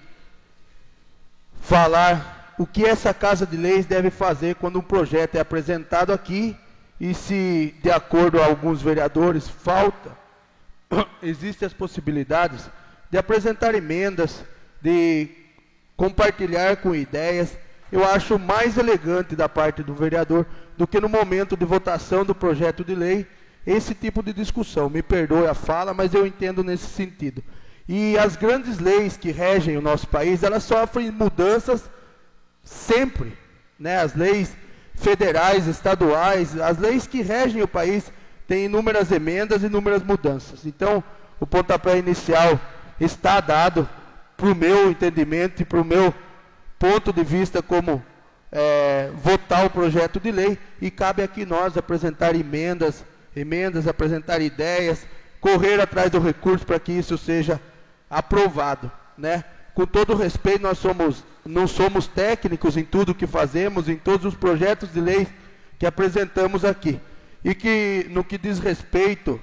falar o que essa Casa de Leis deve fazer quando um projeto é apresentado aqui e se, de acordo com alguns vereadores, falta, existem as possibilidades de apresentar emendas, de compartilhar com ideias. Eu acho mais elegante da parte do vereador do que no momento de votação do projeto de lei, esse tipo de discussão. Me perdoe a fala, mas eu entendo nesse sentido. E as grandes leis que regem o nosso país, elas sofrem mudanças sempre, né? As leis federais, estaduais, as leis que regem o país têm inúmeras emendas e inúmeras mudanças. Então, o pontapé inicial está dado para o meu entendimento e para o meu ponto de vista como votar o projeto de lei, e cabe aqui nós apresentar emendas, apresentar ideias, correr atrás do recurso para que isso seja aprovado, né? Com todo respeito, nós não somos técnicos em tudo que fazemos, em todos os projetos de lei que apresentamos aqui. E que no que diz respeito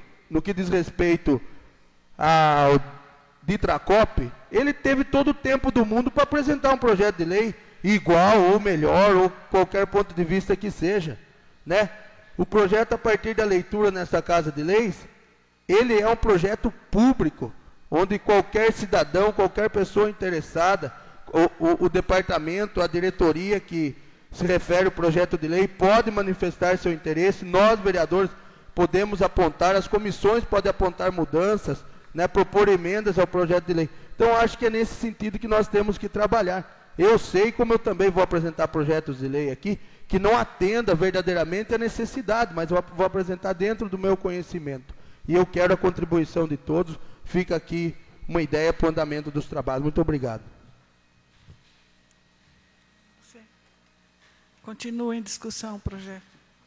ao Ditracop, ele teve todo o tempo do mundo para apresentar um projeto de lei igual ou melhor, ou qualquer ponto de vista que seja, né? O projeto, a partir da leitura nessa Casa de Leis, ele é um projeto público, onde qualquer cidadão, qualquer pessoa interessada, o departamento, a diretoria que se refere ao projeto de lei, pode manifestar seu interesse. Nós, vereadores, podemos apontar, as comissões podem apontar mudanças, né, propor emendas ao projeto de lei. Então, acho que é nesse sentido que nós temos que trabalhar. Eu sei, como eu também vou apresentar projetos de lei aqui, que não atenda verdadeiramente a necessidade, mas eu vou apresentar dentro do meu conhecimento. E eu quero a contribuição de todos. Fica aqui uma ideia para o andamento dos trabalhos. Muito obrigado. Continua em discussão o projeto.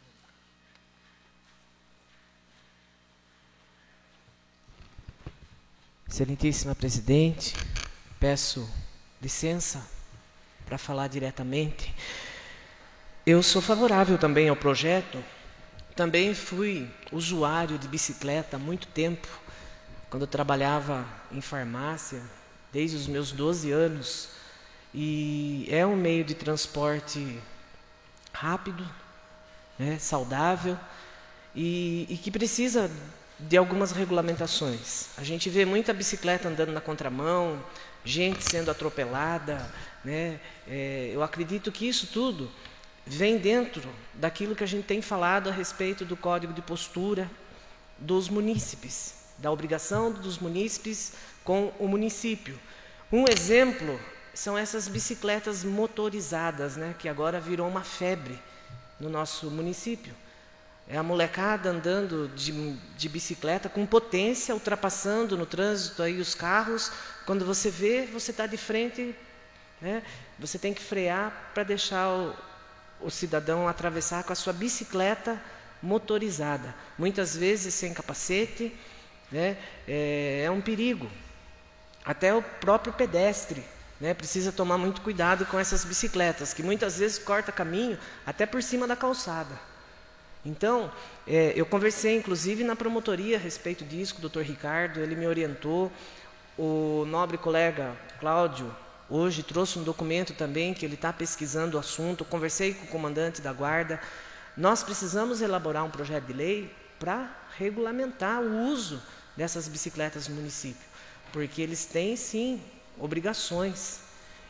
Excelentíssima presidente, peço licença para falar diretamente. Eu sou favorável também ao projeto. Também fui usuário de bicicleta há muito tempo, quando eu trabalhava em farmácia, desde os meus 12 anos. E é um meio de transporte rápido, né, saudável, e que precisa de algumas regulamentações. A gente vê muita bicicleta andando na contramão, gente sendo atropelada, né? Eu acredito que isso tudo vem dentro daquilo que a gente tem falado a respeito do Código de Postura dos munícipes, da obrigação dos munícipes com o município. Um exemplo são essas bicicletas motorizadas, né, que agora virou uma febre no nosso município. É a molecada andando de bicicleta com potência, ultrapassando no trânsito aí os carros. Quando você vê, você está de frente, né, você tem que frear para deixar o cidadão atravessar com a sua bicicleta motorizada, muitas vezes sem capacete, né? É um perigo. Até o próprio pedestre, né, precisa tomar muito cuidado com essas bicicletas, que muitas vezes corta caminho até por cima da calçada. Então, eu conversei inclusive na promotoria a respeito disso com o Dr. Ricardo, ele me orientou. O nobre colega Cláudio hoje trouxe um documento também que ele está pesquisando o assunto. Eu conversei com o comandante da guarda. Nós precisamos elaborar um projeto de lei para regulamentar o uso dessas bicicletas no município, porque eles têm sim obrigações.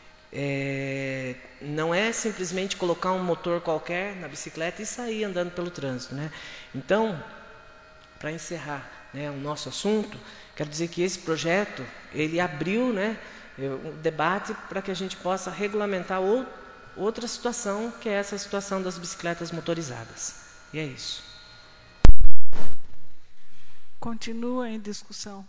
Não é simplesmente colocar um motor qualquer na bicicleta e sair andando pelo trânsito, né? Então, para encerrar, né, o nosso assunto, quero dizer que esse projeto ele abriu, né, um debate para que a gente possa regulamentar outra situação, que é essa situação das bicicletas motorizadas. E é isso. Continua em discussão.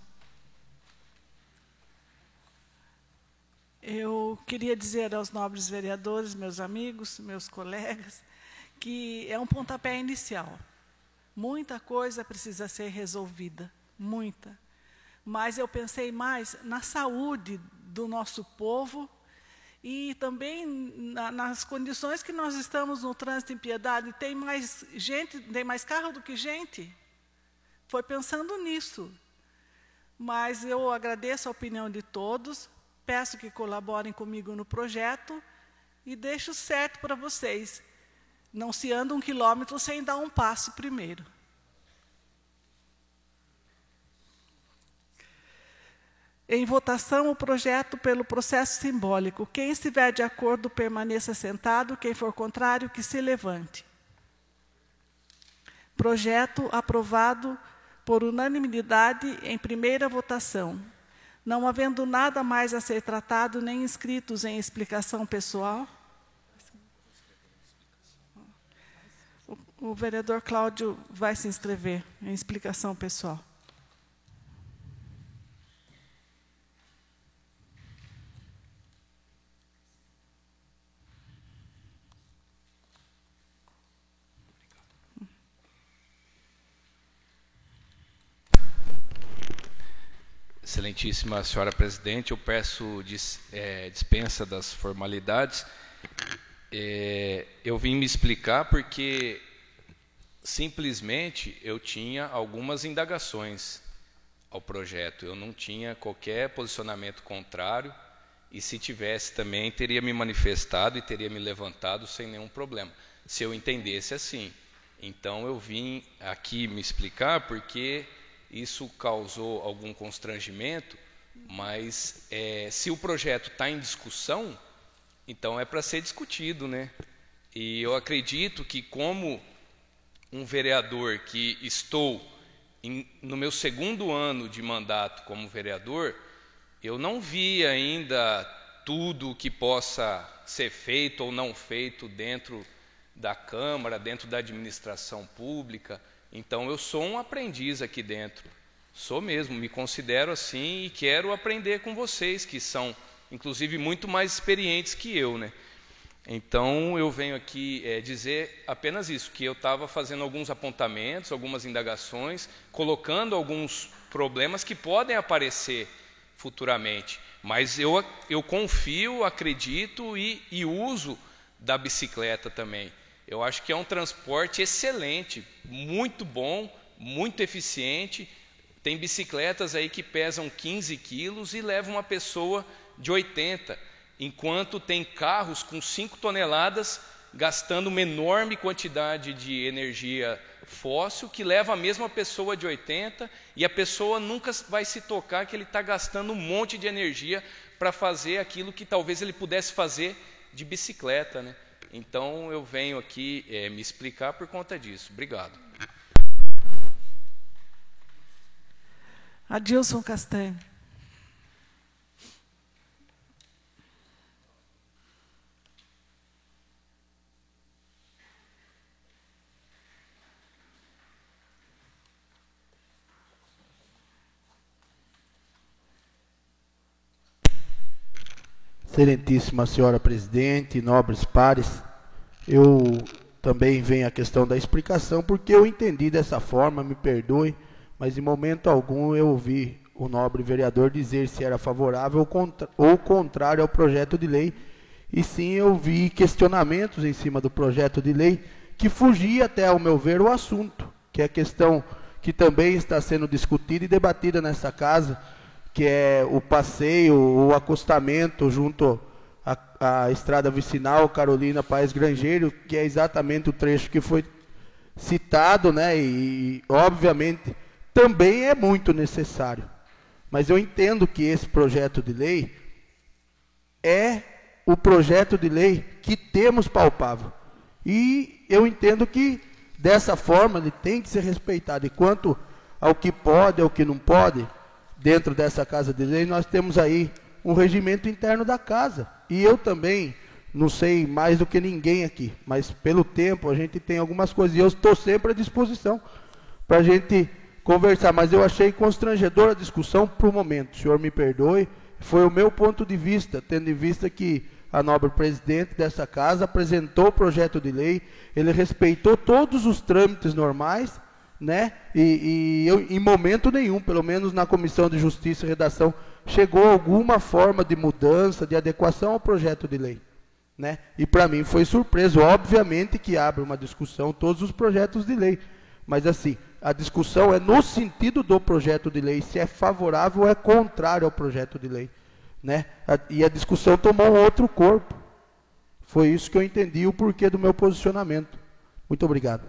Eu queria dizer aos nobres vereadores, meus amigos, meus colegas, que é um pontapé inicial. Muita coisa precisa ser resolvida, muita. Mas eu pensei mais na saúde do nosso povo e também nas condições que nós estamos no trânsito em Piedade. Tem mais gente, tem mais carro do que gente. Foi pensando nisso. Mas eu agradeço a opinião de todos, peço que colaborem comigo no projeto e deixo certo para vocês. Não se anda 1 quilômetro sem dar um passo primeiro. Em votação, o projeto pelo processo simbólico. Quem estiver de acordo, permaneça sentado. Quem for contrário, que se levante. Projeto aprovado por unanimidade em primeira votação. Não havendo nada mais a ser tratado, nem inscritos em explicação pessoal. O vereador Cláudio vai se inscrever em explicação pessoal. Excelentíssima senhora presidente, eu peço dispensa das formalidades. Eu vim me explicar porque simplesmente eu tinha algumas indagações ao projeto. Eu não tinha qualquer posicionamento contrário e, se tivesse também, teria me manifestado e teria me levantado sem nenhum problema, se eu entendesse assim. Então eu vim aqui me explicar porque isso causou algum constrangimento, mas se o projeto está em discussão, então é para ser discutido, né? E eu acredito que, como um vereador que estou no meu 2º ano de mandato como vereador, eu não vi ainda tudo o que possa ser feito ou não feito dentro da Câmara, dentro da administração pública. Então eu sou um aprendiz aqui dentro, sou mesmo, me considero assim e quero aprender com vocês, que são inclusive muito mais experientes que eu, né? Então eu venho aqui dizer apenas isso, que eu estava fazendo alguns apontamentos, algumas indagações, colocando alguns problemas que podem aparecer futuramente, mas eu confio, acredito e uso da bicicleta também. Eu acho que é um transporte excelente, muito bom, muito eficiente. Tem bicicletas aí que pesam 15 quilos e levam uma pessoa de 80, enquanto tem carros com 5 toneladas gastando uma enorme quantidade de energia fóssil que leva a mesma pessoa de 80 e a pessoa nunca vai se tocar que ele está gastando um monte de energia para fazer aquilo que talvez ele pudesse fazer de bicicleta, né? Então eu venho aqui me explicar por conta disso. Obrigado. Adilson Castanho. Excelentíssima senhora presidente, nobres pares, eu também venho à questão da explicação, porque eu entendi dessa forma, me perdoe, mas em momento algum eu ouvi o nobre vereador dizer se era favorável ou contrário ao projeto de lei, e sim eu vi questionamentos em cima do projeto de lei que fugia até, ao meu ver, o assunto, que é a questão que também está sendo discutida e debatida nessa casa, que é o passeio, o acostamento junto à estrada vicinal Carolina Paes Grangeiro, que é exatamente o trecho que foi citado, né? E obviamente também é muito necessário. Mas eu entendo que esse projeto de lei é o projeto de lei que temos palpável. E eu entendo que dessa forma ele tem que ser respeitado. E quanto ao que pode, ao que não pode, dentro dessa casa de lei, nós temos aí um regimento interno da casa. E eu também não sei mais do que ninguém aqui, mas pelo tempo a gente tem algumas coisas, e eu estou sempre à disposição para a gente conversar. Mas eu achei constrangedora a discussão para o momento, o senhor me perdoe, foi o meu ponto de vista, tendo em vista que a nobre presidente dessa casa apresentou o projeto de lei, ele respeitou todos os trâmites normais, né? E eu, em momento nenhum, pelo menos na Comissão de Justiça e Redação, chegou alguma forma de mudança, de adequação ao projeto de lei, né? E para mim foi surpreso, obviamente que abre uma discussão todos os projetos de lei, mas assim, a discussão é no sentido do projeto de lei, se é favorável ou é contrário ao projeto de lei, né? E a discussão tomou um outro corpo. Foi isso que eu entendi, o porquê do meu posicionamento. Muito obrigado.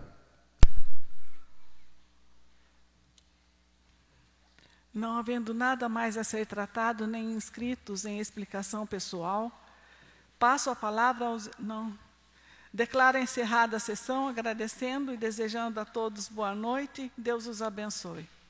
Não havendo nada mais a ser tratado, nem inscritos em explicação pessoal, passo a palavra aos... Não. Declaro encerrada a sessão, agradecendo e desejando a todos boa noite. Deus os abençoe.